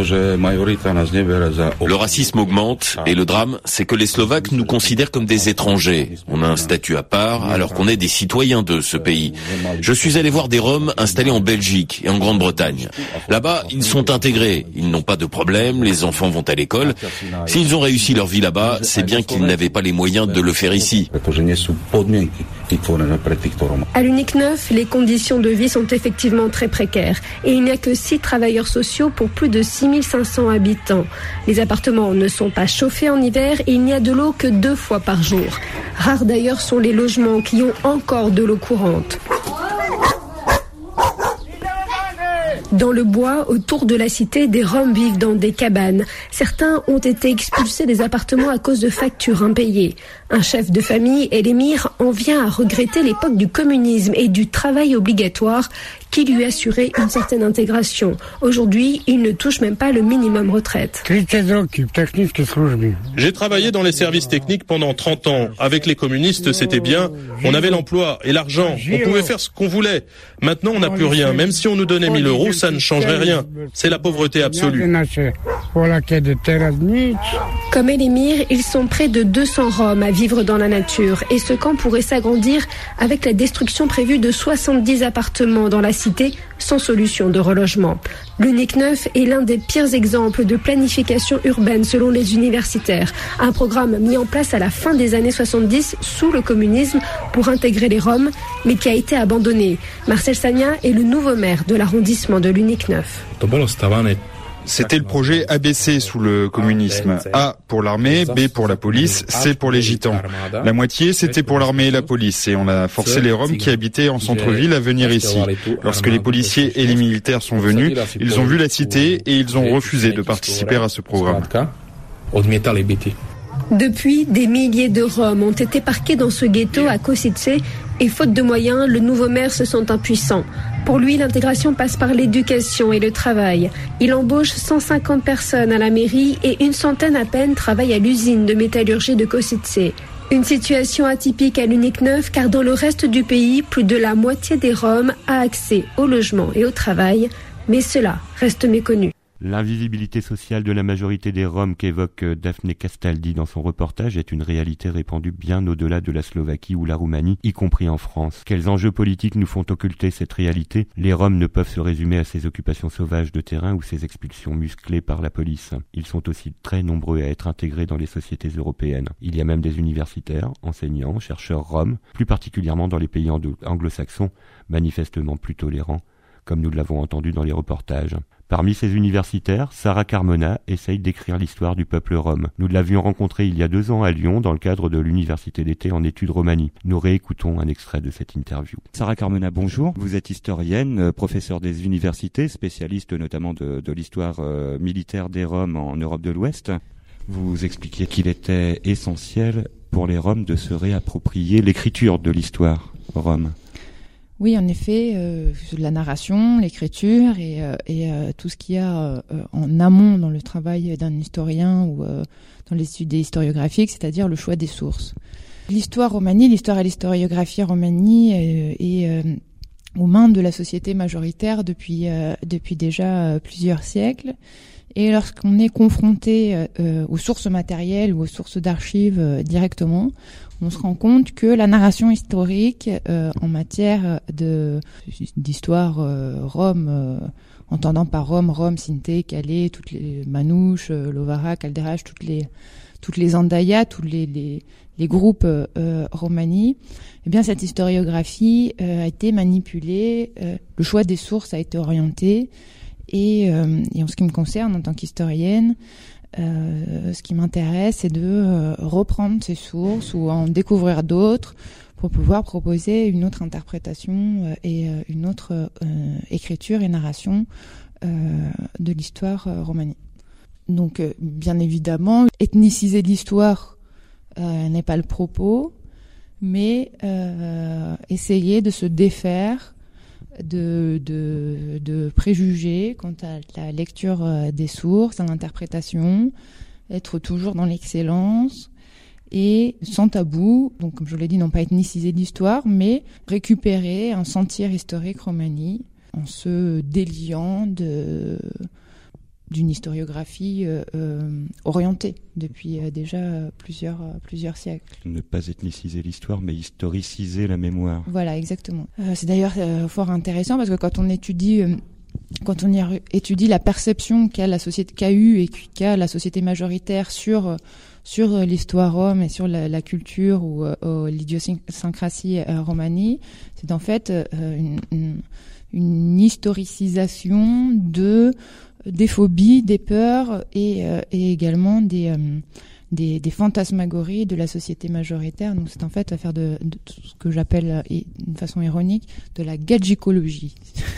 Le racisme augmente et le drame, c'est que les Slovaques nous considèrent comme des étrangers. On a un statut à part alors qu'on est des citoyens de ce pays. Je suis allé voir des Roms installés en Belgique et en Grande-Bretagne. Là-bas, ils sont intégrés, ils n'ont pas de problème, les enfants vont à l'école. S'ils ont réussi leur vie là-bas, c'est bien qu'ils n'avaient pas les moyens de le faire ici. À l'Unique neuf, les conditions de vie sont effectivement très précaires et il n'y a que six travailleurs sociaux pour plus de six mille cinq cents habitants. Les appartements ne sont pas chauffés en hiver et il n'y a de l'eau que deux fois par jour. Rares d'ailleurs sont les logements qui ont encore de l'eau courante. Dans le bois, autour de la cité, des Roms vivent dans des cabanes. Certains ont été expulsés des appartements à cause de factures impayées. Un chef de famille, Elémir, en vient à regretter l'époque du communisme et du travail obligatoire qui lui assurait une certaine intégration. Aujourd'hui, il ne touche même pas le minimum retraite. J'ai travaillé dans les services techniques pendant trente ans. Avec les communistes, c'était bien. On avait l'emploi et l'argent. On pouvait faire ce qu'on voulait. Maintenant, on n'a plus rien. Même si on nous donnait mille euros, ça ne changerait rien. C'est la pauvreté absolue. Comme Elémir, ils sont près de deux cents Roms à vivre dans la nature. Et ce camp pourrait s'agrandir avec la destruction prévue de soixante-dix appartements dans la cité sans solution de relogement. L'Unique neuf est l'un des pires exemples de planification urbaine selon les universitaires. Un programme mis en place à la fin des années soixante-dix sous le communisme pour intégrer les Roms, mais qui a été abandonné. Marcel Sania est le nouveau maire de l'arrondissement de l'Unique neuf. C'était le projet A B C sous le communisme. A pour l'armée, B pour la police, C pour les gitans. La moitié, c'était pour l'armée et la police. Et on a forcé les Roms qui habitaient en centre-ville à venir ici. Lorsque les policiers et les militaires sont venus, ils ont vu la cité et ils ont refusé de participer à ce programme. Depuis, des milliers de Roms ont été parqués dans ce ghetto à Košice et faute de moyens, le nouveau maire se sent impuissant. Pour lui, l'intégration passe par l'éducation et le travail. Il embauche cent cinquante personnes à la mairie et une centaine à peine travaillent à l'usine de métallurgie de Košice. Une situation atypique à l'Unique neuf car dans le reste du pays, plus de la moitié des Roms a accès au logement et au travail, mais cela reste méconnu. L'invisibilité sociale de la majorité des Roms qu'évoque Daphné Castaldi dans son reportage est une réalité répandue bien au-delà de la Slovaquie ou la Roumanie, y compris en France. Quels enjeux politiques nous font occulter cette réalité ? Les Roms ne peuvent se résumer à ces occupations sauvages de terrain ou ces expulsions musclées par la police. Ils sont aussi très nombreux à être intégrés dans les sociétés européennes. Il y a même des universitaires, enseignants, chercheurs Roms, plus particulièrement dans les pays anglo-saxons, manifestement plus tolérants, comme nous l'avons entendu dans les reportages. Parmi ces universitaires, Sarah Carmona essaye d'écrire l'histoire du peuple rom. Nous l'avions rencontrée il y a deux ans à Lyon dans le cadre de l'université d'été en études Romanie. Nous réécoutons un extrait de cette interview. Sarah Carmona, bonjour. Vous êtes historienne, professeure des universités, spécialiste notamment de, de l'histoire euh, militaire des Roms en Europe de l'Ouest. Vous expliquiez qu'il était essentiel pour les Roms de se réapproprier l'écriture de l'histoire rom. Oui, en effet, euh, la narration, l'écriture et, euh, et euh, tout ce qu'il y a euh, en amont dans le travail d'un historien ou euh, dans les études historiographiques, c'est-à-dire le choix des sources. L'histoire romanie, l'histoire et l'historiographie romanie euh, est euh, aux mains de la société majoritaire depuis, euh, depuis déjà euh, plusieurs siècles. Et lorsqu'on est confronté euh, aux sources matérielles ou aux sources d'archives euh, directement, on se rend compte que la narration historique euh, en matière de d'histoire euh, Rome, euh, entendant par Rome, Rome, Sinté, Calais, toutes les Manouches, euh, Lovara, Calderache, toutes les toutes les Andaya, tous les les, les groupes euh, romani, eh bien cette historiographie euh, a été manipulée, euh, le choix des sources a été orienté. Et, euh, et en ce qui me concerne, en tant qu'historienne, euh, ce qui m'intéresse, c'est de euh, reprendre ces sources ou en découvrir d'autres pour pouvoir proposer une autre interprétation euh, et euh, une autre euh, écriture et narration euh, de l'histoire euh, romanie. Donc, euh, bien évidemment, ethniciser l'histoire euh, n'est pas le propos, mais euh, essayer de se défaire De, de, de préjugés quant à la lecture des sources, à l'interprétation, être toujours dans l'excellence et sans tabou, donc comme je l'ai dit, non pas ethniciser l'histoire, mais récupérer un sentir historique romani en se déliant de, d'une historiographie euh, euh, orientée depuis euh, déjà plusieurs, euh, plusieurs siècles. Ne pas ethniciser l'histoire, mais historiciser la mémoire. Voilà, exactement. Euh, c'est d'ailleurs euh, fort intéressant parce que quand on étudie, euh, quand on y étudie la perception qu'a la société, qu'a eu et qu'a la société majoritaire sur sur l'histoire rome et sur la, la culture ou euh, l'idiosyncrasie euh, romanie, c'est en fait euh, une, une, une historicisation de des phobies, des peurs et, euh, et également des, euh, des, des fantasmagories de la société majoritaire. Donc c'est en fait à faire de, de ce que j'appelle, d'une façon ironique, de la gadgicologie.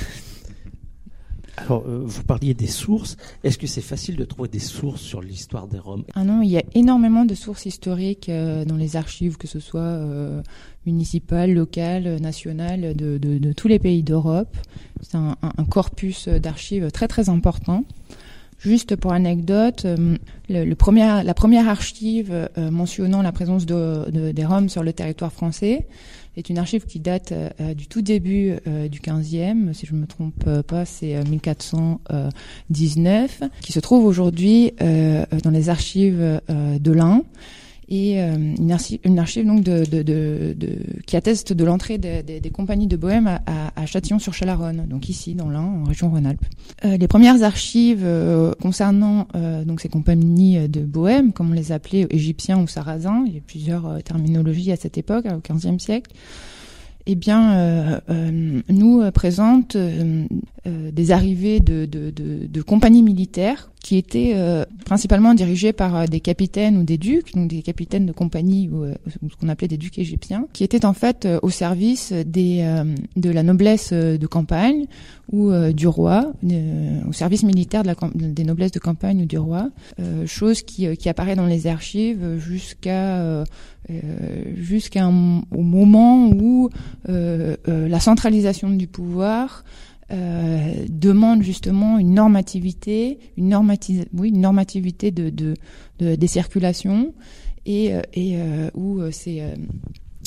Alors, euh, vous parliez des sources. Est-ce que c'est facile de trouver des sources sur l'histoire des Roms ? Ah non, il y a énormément de sources historiques euh, dans les archives, que ce soit euh, municipales, locales, nationales, de, de, de tous les pays d'Europe. C'est un, un, un corpus d'archives très très important. Juste pour anecdote, euh, le, le premier, la première archive euh, mentionnant la présence de, de, des Roms sur le territoire français est une archive qui date euh, du tout début euh, du quinzième, si je ne me trompe pas, c'est euh, mille quatre cent dix-neuf, qui se trouve aujourd'hui euh, dans les archives euh, de l'Ain. Et euh, une, archive, une archive donc de, de, de, de, qui atteste de l'entrée des, des, des compagnies de Bohême à, à, à Châtillon-sur-Chalaronne, donc ici dans l'Ain, en région Rhône-Alpes. Euh, les premières archives euh, concernant euh, donc ces compagnies de Bohême, comme on les appelait, égyptiens ou sarrasins, il y a plusieurs euh, terminologies à cette époque, au quinzième siècle. Eh bien, euh, euh, nous euh, présente euh, euh, des arrivées de, de, de, de compagnies militaires qui étaient euh, principalement dirigées par euh, des capitaines ou des ducs, donc des capitaines de compagnie ou, euh, ou ce qu'on appelait des ducs égyptiens, qui étaient en fait euh, au service des euh, de la noblesse de campagne ou euh, du roi, euh, au service militaire de la, des noblesses de campagne ou du roi, euh, chose qui, euh, qui apparaît dans les archives jusqu'à euh, Euh, jusqu'à un, au moment où euh, euh, la centralisation du pouvoir euh, demande justement une normativité, une normative, oui, une normativité de, de, de des circulations et, et euh, où c'est euh,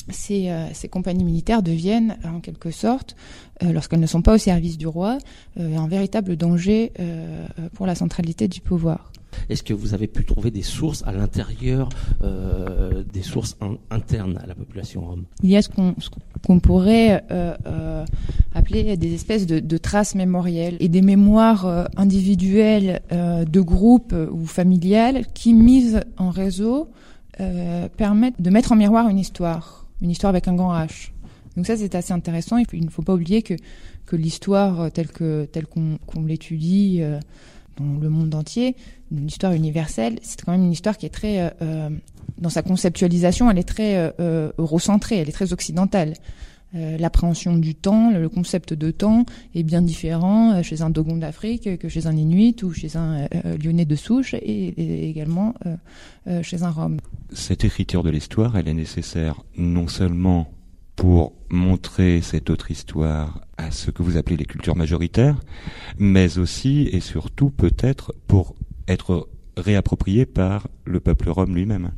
ces, euh, ces compagnies militaires deviennent, en quelque sorte, euh, lorsqu'elles ne sont pas au service du roi, euh, un véritable danger euh, pour la centralité du pouvoir. Est-ce que vous avez pu trouver des sources à l'intérieur, euh, des sources in- internes à la population rome? Il y a ce qu'on, ce qu'on pourrait euh, euh, appeler des espèces de, de traces mémorielles et des mémoires euh, individuelles euh, de groupes ou familiales qui, mises en réseau, euh, permettent de mettre en miroir une histoire, une histoire avec un grand H. Donc ça, c'est assez intéressant. Il ne faut pas oublier que, que l'histoire telle, que, telle qu'on, qu'on l'étudie euh, dans le monde entier, une histoire universelle, c'est quand même une histoire qui est très, euh, dans sa conceptualisation, elle est très euh, eurocentrée, elle est très occidentale. Euh, l'appréhension du temps, le concept de temps est bien différent chez un Dogon d'Afrique que chez un Inuit ou chez un euh, Lyonnais de souche et, et également euh, euh, chez un Rome. Cette écriture de l'histoire, elle est nécessaire non seulement pour montrer cette autre histoire à ce que vous appelez les cultures majoritaires, mais aussi et surtout peut-être pour être réappropriée par le peuple rome lui-même.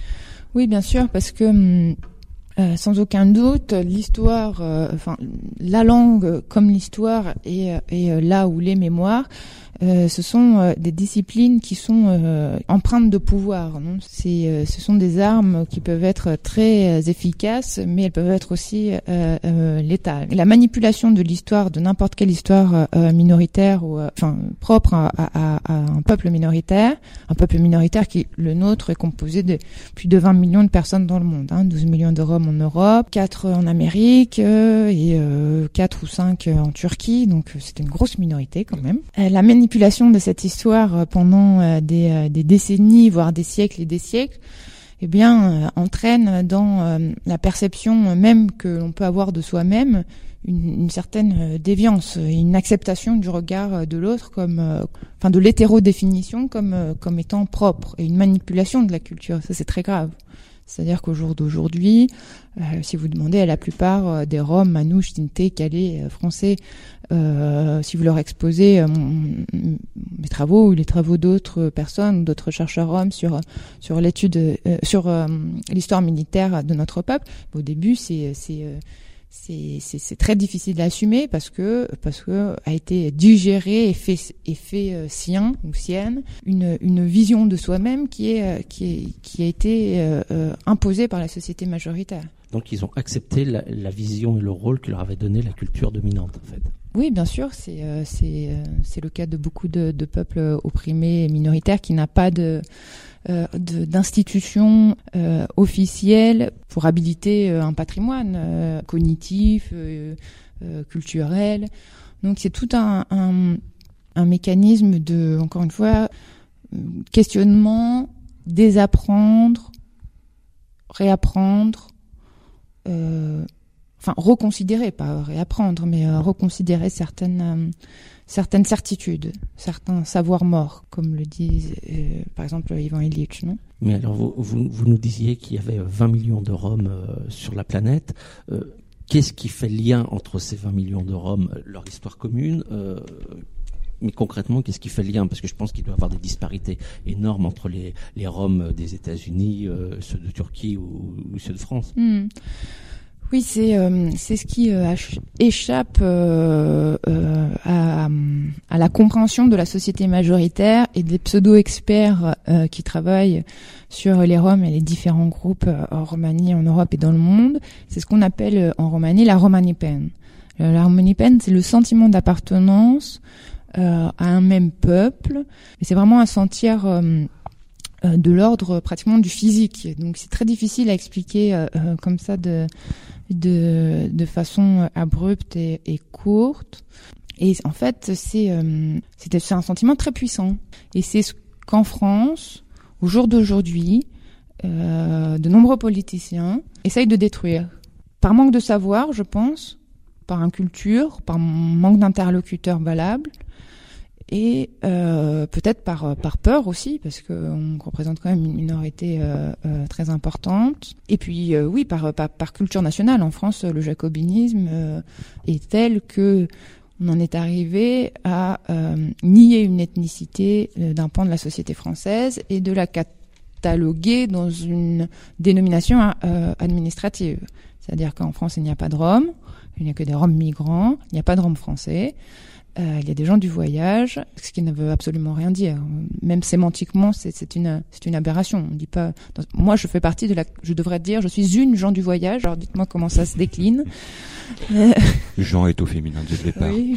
Oui, bien sûr, parce que euh, sans aucun doute, l'histoire, euh, enfin la langue comme l'histoire et, et là où les mémoires, euh, ce sont euh, des disciplines qui sont euh, empreintes de pouvoir. Non C'est, euh, ce sont des armes qui peuvent être très euh, efficaces, mais elles peuvent être aussi euh, euh, létales. La manipulation de l'histoire, de n'importe quelle histoire euh, minoritaire ou euh, enfin propre à, à, à un peuple minoritaire, un peuple minoritaire qui, le nôtre, est composé de plus de vingt millions de personnes dans le monde, hein, douze millions de Roms en Europe, quatre en Amérique euh, et euh, quatre ou cinq en Turquie, donc c'est une grosse minorité quand même. Euh, la manipulation de cette histoire pendant euh, des, euh, des décennies, voire des siècles et des siècles, eh bien, euh, entraîne dans euh, la perception même que l'on peut avoir de soi-même une, une certaine déviance, une acceptation du regard de l'autre comme, euh, enfin, de l'hétérodéfinition comme euh, comme étant propre et une manipulation de la culture. Ça, c'est très grave. C'est-à-dire qu'au jour d'aujourd'hui, euh, si vous demandez à la plupart euh, des Roms, Manouches, Tintés, Calais, euh, Français, euh, si vous leur exposez euh, mon, mes travaux ou les travaux d'autres personnes, d'autres chercheurs roms sur sur l'étude, euh, sur euh, l'histoire militaire de notre peuple, au début, c'est c'est euh, C'est, c'est, c'est très difficile à assumer parce que parce que a été digéré et fait et fait euh, sien ou sienne une une vision de soi-même qui est euh, qui est qui a été euh, euh, imposée par la société majoritaire. Donc ils ont accepté la, la vision et le rôle que leur avait donné la culture dominante, en fait. Oui, bien sûr, c'est euh, c'est euh, c'est le cas de beaucoup de, de peuples opprimés et minoritaires qui n'a pas de Euh, de, d'institutions euh, officielles pour habiliter euh, un patrimoine euh, cognitif, euh, euh, culturel. Donc c'est tout un, un, un mécanisme de, encore une fois, questionnement, désapprendre, réapprendre, euh, enfin reconsidérer, pas réapprendre, mais euh, reconsidérer certaines euh, certaines certitudes, certains savoirs morts, comme le dit euh, par exemple Ivan Illich, non ? Mais alors vous, vous, vous nous disiez qu'il y avait vingt millions de Roms euh, sur la planète. Euh, qu'est-ce qui fait lien entre ces vingt millions de Roms, leur histoire commune euh, mais concrètement, qu'est-ce qui fait le lien ? Parce que je pense qu'il doit y avoir des disparités énormes entre les, les Roms des États-Unis, euh, ceux de Turquie ou, ou ceux de France. Mmh. Oui, c'est euh, c'est ce qui euh, échappe euh, euh, à, à la compréhension de la société majoritaire et des pseudo-experts euh, qui travaillent sur les Roms et les différents groupes euh, en Roumanie, en Europe et dans le monde. C'est ce qu'on appelle euh, en Roumanie la Romanipen. Euh, la Romanipen, c'est le sentiment d'appartenance euh, à un même peuple. Et c'est vraiment un sentir euh, de l'ordre pratiquement du physique. Donc c'est très difficile à expliquer euh, comme ça de de de façon abrupte et, et courte. Et en fait, c'est euh, c'est c'est un sentiment très puissant. Et c'est ce qu'en France, au jour d'aujourd'hui, euh, de nombreux politiciens essayent de détruire par manque de savoir, je pense, par inculture, par manque d'interlocuteurs valables. Et euh, peut-être par par peur aussi, parce qu'on représente quand même une minorité euh, euh, très importante. Et puis euh, oui, par, par par culture nationale. En France, le jacobinisme euh, est tel que on en est arrivé à euh, nier une ethnicité euh, d'un pan de la société française et de la cat- catalogués dans une dénomination euh, administrative. C'est-à-dire qu'en France, il n'y a pas de Roms, il n'y a que des Roms migrants, il n'y a pas de Roms français. Euh, il y a des gens du voyage, ce qui ne veut absolument rien dire. Même sémantiquement, c'est, c'est une, c'est une aberration. On dit pas. Moi, je fais partie de la. Je devrais dire, je suis une gens du voyage. Alors, dites-moi comment ça se décline. Euh... Jean est au féminin dès le départ. Oui.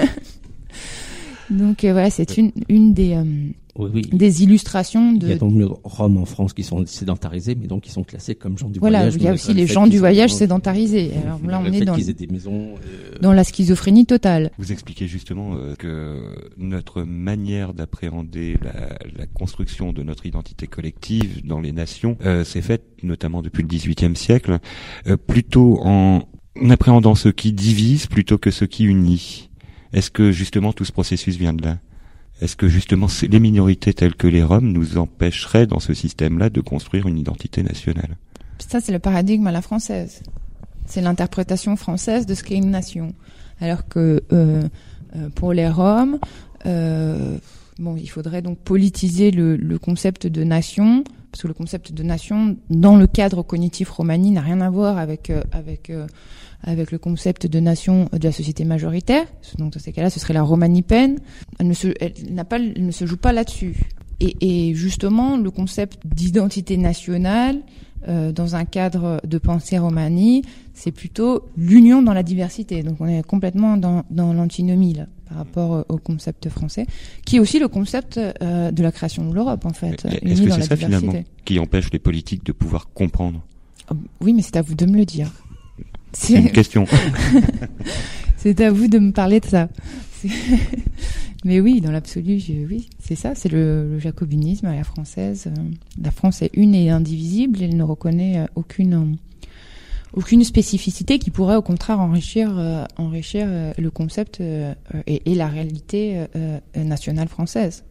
Donc euh, voilà, c'est une une des euh, oui, oui. des illustrations de. Il y a donc les Roms en France qui sont sédentarisés, mais donc qui sont classés comme gens du voilà, voyage. Voilà, il y a aussi les gens du voyage sédentarisés. Alors là, on est dans des maisons, euh... dans la schizophrénie totale. Vous expliquez justement euh, que notre manière d'appréhender la, la construction de notre identité collective dans les nations euh, s'est faite notamment depuis le dix-huitième siècle, euh, plutôt en appréhendant ce qui divise plutôt que ce qui unit. Est-ce que justement tout ce processus vient de là ? Est-ce que justement les minorités telles que les Roms nous empêcheraient dans ce système-là de construire une identité nationale ? Ça, c'est le paradigme à la française. C'est l'interprétation française de ce qu'est une nation. Alors que euh, euh, pour les Roms, euh, bon, il faudrait donc politiser le, le concept de nation, parce que le concept de nation, dans le cadre cognitif romani, n'a rien à voir avec euh, avec euh, avec le concept de nation de la société majoritaire. Donc dans ces cas-là, ce serait la romanipène. Elle ne se, elle n'a pas, elle ne se joue pas là-dessus. Et, et justement, le concept d'identité nationale, euh, dans un cadre de pensée romani, c'est plutôt l'union dans la diversité. Donc on est complètement dans, dans l'antinomie là, par rapport au concept français, qui est aussi le concept euh, de la création de l'Europe, en fait. Est-ce que c'est ça finalement qui empêche les politiques de pouvoir comprendre ? Oui, mais c'est à vous de me le dire. C'est, c'est une question. C'est à vous de me parler de ça. C'est... Mais oui, dans l'absolu, je... oui, c'est ça, c'est le, le jacobinisme à la française. La France est une et indivisible, elle ne reconnaît aucune aucune spécificité qui pourrait au contraire enrichir euh, enrichir euh, le concept euh, et, et la réalité euh, nationale française.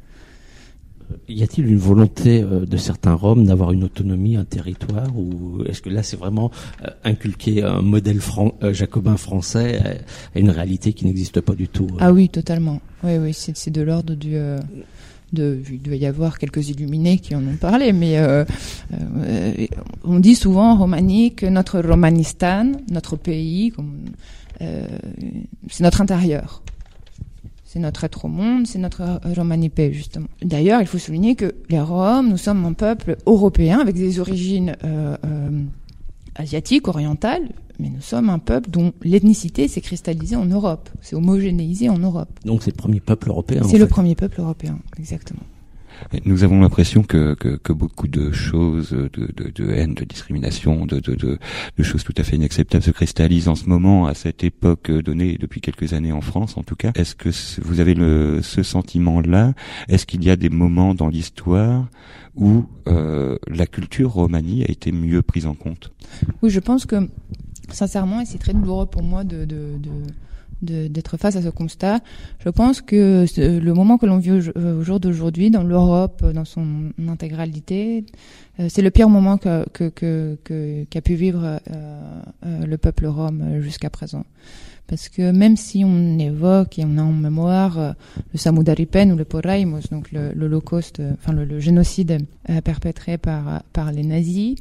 Y a-t-il une volonté euh, de certains Roms d'avoir une autonomie, un territoire, ou est-ce que là c'est vraiment euh, inculquer un modèle fran- euh, jacobin français à, à une réalité qui n'existe pas du tout euh. Ah oui, totalement. Oui, oui, c'est, c'est de l'ordre du. Euh, de, il doit y avoir quelques illuminés qui en ont parlé, mais euh, euh, on dit souvent en Roumanie que notre Romanistan, notre pays, comme, euh, c'est notre intérieur. C'est notre être au monde, c'est notre romanipé, justement. D'ailleurs, il faut souligner que les Roms, nous sommes un peuple européen avec des origines euh, euh, asiatiques, orientales, mais nous sommes un peuple dont l'ethnicité s'est cristallisée en Europe, s'est homogénéisée en Europe. Donc c'est le premier peuple européen. C'est le fait. premier peuple européen, exactement. Nous avons l'impression que, que, que beaucoup de choses, de, de, de haine, de discrimination, de, de, de, de choses tout à fait inacceptables se cristallisent en ce moment, à cette époque donnée depuis quelques années en France en tout cas. Est-ce que vous avez le, ce sentiment-là ? Est-ce qu'il y a des moments dans l'histoire où euh, la culture romanie a été mieux prise en compte ? Oui, je pense que, sincèrement, et c'est très douloureux pour moi de... de, de... De, d'être face à ce constat. Je pense que le moment que l'on vit au, au jour d'aujourd'hui dans l'Europe, dans son intégralité, euh, c'est le pire moment que, que, que, que, qu'a pu vivre euh, euh, le peuple rome jusqu'à présent. Parce que même si on évoque et on a en mémoire euh, le Samudaripen ou le Porraimos, donc le, l'Holocauste, euh, enfin le, le génocide euh, perpétré par, par les nazis,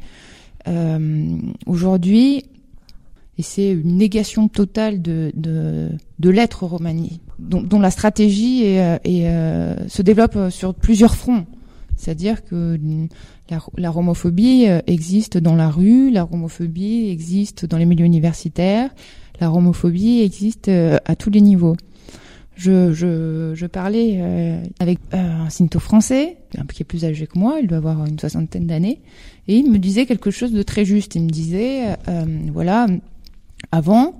euh, aujourd'hui, et c'est une négation totale de, de, de l'être romani, dont, dont la stratégie est, est, euh, se développe sur plusieurs fronts. C'est-à-dire que la, la romophobie existe dans la rue, la romophobie existe dans les milieux universitaires, la romophobie existe à tous les niveaux. Je, je, je parlais euh, avec euh, un synto français, qui est plus âgé que moi, il doit avoir une soixantaine d'années, et il me disait quelque chose de très juste. Il me disait, euh, voilà... Avant,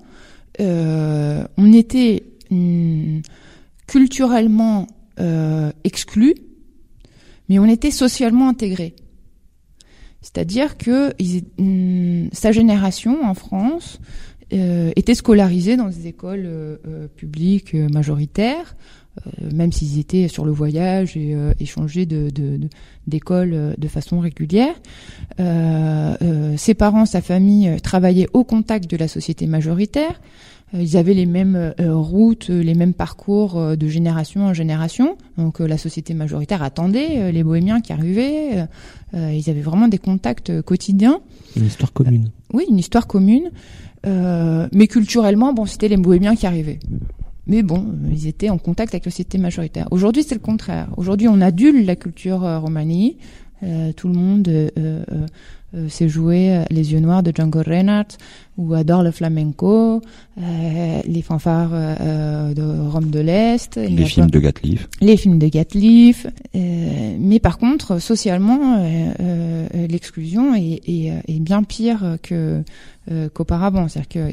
euh, on était hum, culturellement euh, exclus, mais on était socialement intégrés. C'est-à-dire que ils, hum, sa génération en France euh, était scolarisée dans des écoles euh, publiques euh, majoritaires, euh, même s'ils étaient sur le voyage et euh, échangés de, de, de, d'école euh, de façon régulière. Euh, euh, ses parents, sa famille euh, travaillaient au contact de la société majoritaire. Ils avaient les mêmes euh, routes, les mêmes parcours euh, de génération en génération. Donc euh, la société majoritaire attendait euh, les bohémiens qui arrivaient. Euh, ils avaient vraiment des contacts quotidiens. Une histoire commune. Euh, oui, une histoire commune. Euh, mais culturellement, bon, c'était les bohémiens qui arrivaient. Mais bon, ils étaient en contact avec la société majoritaire. Aujourd'hui, c'est le contraire. Aujourd'hui, on adule la culture euh, romanie. Euh, tout le monde euh, euh, euh, sait jouer Les Yeux Noirs de Django Reinhardt ou adore le flamenco, euh, les fanfares euh, de Rome de l'Est. Les films pas... de Gatliff. Les films de Gatliff. Euh, mais par contre, socialement, euh, euh, l'exclusion est, est, est bien pire que, euh, qu'auparavant. C'est-à-dire que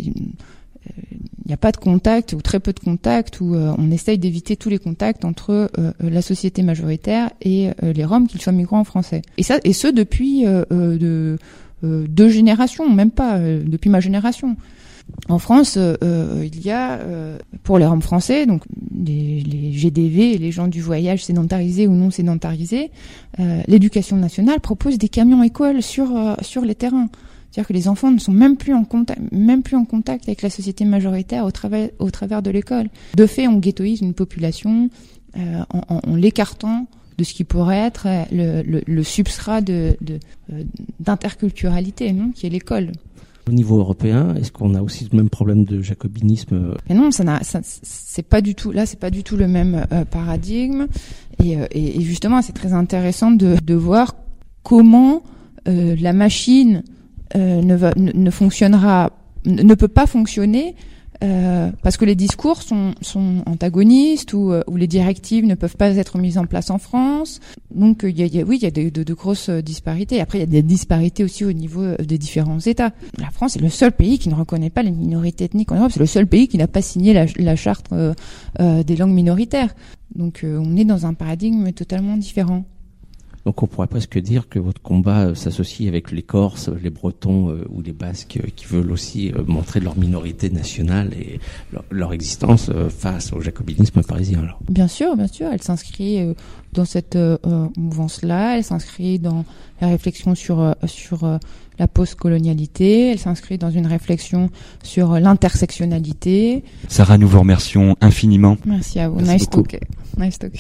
il n'y a pas de contact ou très peu de contact, où euh, on essaye d'éviter tous les contacts entre euh, la société majoritaire et euh, les Roms, qu'ils soient migrants français. Et ça, et ce depuis euh, de euh, deux générations, même pas euh, depuis ma génération. En France, euh, il y a euh, pour les Roms français, donc les, les G D V, les gens du voyage sédentarisés ou non sédentarisés, euh, l'éducation nationale propose des camions écoles sur euh, sur les terrains. C'est-à-dire que les enfants ne sont même plus en contact, même plus en contact avec la société majoritaire au travers, au travers de l'école. De fait, on ghettoise une population euh, en, en, en l'écartant de ce qui pourrait être le, le, le substrat de, de, euh, d'interculturalité, non, qui est l'école. Au niveau européen, est-ce qu'on a aussi le même problème de jacobinisme? Mais non, ça n'a, ça, c'est pas du tout. Là, c'est pas du tout le même euh, paradigme. Et, euh, et, et justement, c'est très intéressant de, de voir comment euh, la machine Euh, ne, va, ne, ne fonctionnera, ne peut pas fonctionner euh, parce que les discours sont, sont antagonistes ou, euh, ou les directives ne peuvent pas être mises en place en France. Donc il y a, y a, oui, il y a de, de, de grosses disparités. Après, il y a des disparités aussi au niveau des différents États. La France est le seul pays qui ne reconnaît pas les minorités ethniques en Europe. C'est le seul pays qui n'a pas signé la, la charte euh, euh, des langues minoritaires. Donc euh, on est dans un paradigme totalement différent. Donc on pourrait presque dire que votre combat euh, s'associe avec les Corses, les Bretons euh, ou les Basques euh, qui veulent aussi euh, montrer leur minorité nationale et leur, leur existence euh, face au jacobinisme parisien. Alors. Bien sûr, bien sûr, elle s'inscrit euh, dans cette euh, mouvance-là, elle s'inscrit dans la réflexion sur euh, sur euh, la post-colonialité, elle s'inscrit dans une réflexion sur euh, l'intersectionnalité. Sarah, nous vous remercions infiniment. Merci à vous. Merci nice beaucoup. talk. Nice talk.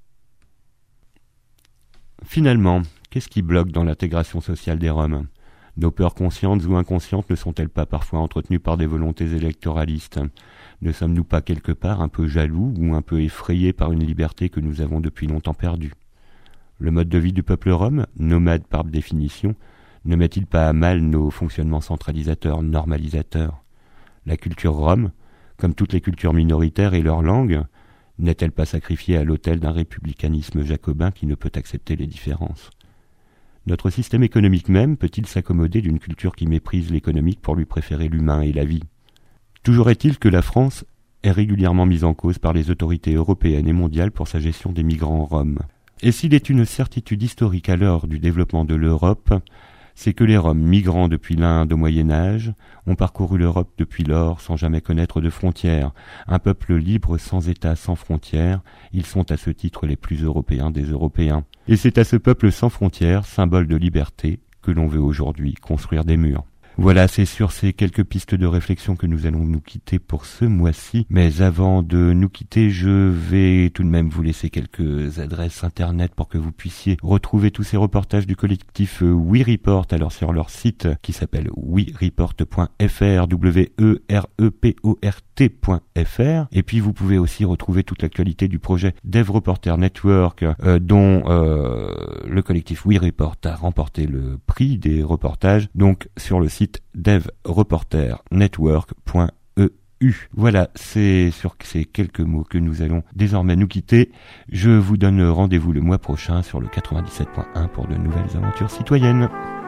Finalement, qu'est-ce qui bloque dans l'intégration sociale des Roms? Nos peurs conscientes ou inconscientes ne sont-elles pas parfois entretenues par des volontés électoralistes? Ne sommes-nous pas quelque part un peu jaloux ou un peu effrayés par une liberté que nous avons depuis longtemps perdue? Le mode de vie du peuple rom, nomade par définition, ne met-il pas à mal nos fonctionnements centralisateurs, normalisateurs? La culture rom, comme toutes les cultures minoritaires et leurs langues, n'est-elle pas sacrifiée à l'autel d'un républicanisme jacobin qui ne peut accepter les différences? Notre système économique même peut-il s'accommoder d'une culture qui méprise l'économique pour lui préférer l'humain et la vie? Toujours est-il que la France est régulièrement mise en cause par les autorités européennes et mondiales pour sa gestion des migrants roms. Et s'il est une certitude historique à l'heure du développement de l'Europe, c'est que les Roms, migrants depuis l'Inde au Moyen-Âge, ont parcouru l'Europe depuis lors sans jamais connaître de frontières. Un peuple libre sans État, sans frontières, ils sont à ce titre les plus européens des Européens. Et c'est à ce peuple sans frontières, symbole de liberté, que l'on veut aujourd'hui construire des murs. Voilà, c'est sur ces quelques pistes de réflexion que nous allons nous quitter pour ce mois-ci. Mais avant de nous quitter, je vais tout de même vous laisser quelques adresses internet pour que vous puissiez retrouver tous ces reportages du collectif We Report, alors sur leur site qui s'appelle we report point f r, W E R E P O R T point F R. Et puis vous pouvez aussi retrouver toute l'actualité du projet Dev Reporter Network, euh, dont euh, le collectif We Report a remporté le prix des reportages, donc sur le site dev reporter network point e u. Voilà, c'est sur ces quelques mots que nous allons désormais nous quitter. Je vous donne rendez-vous le mois prochain sur le quatre-vingt-dix-sept point un pour de nouvelles aventures citoyennes.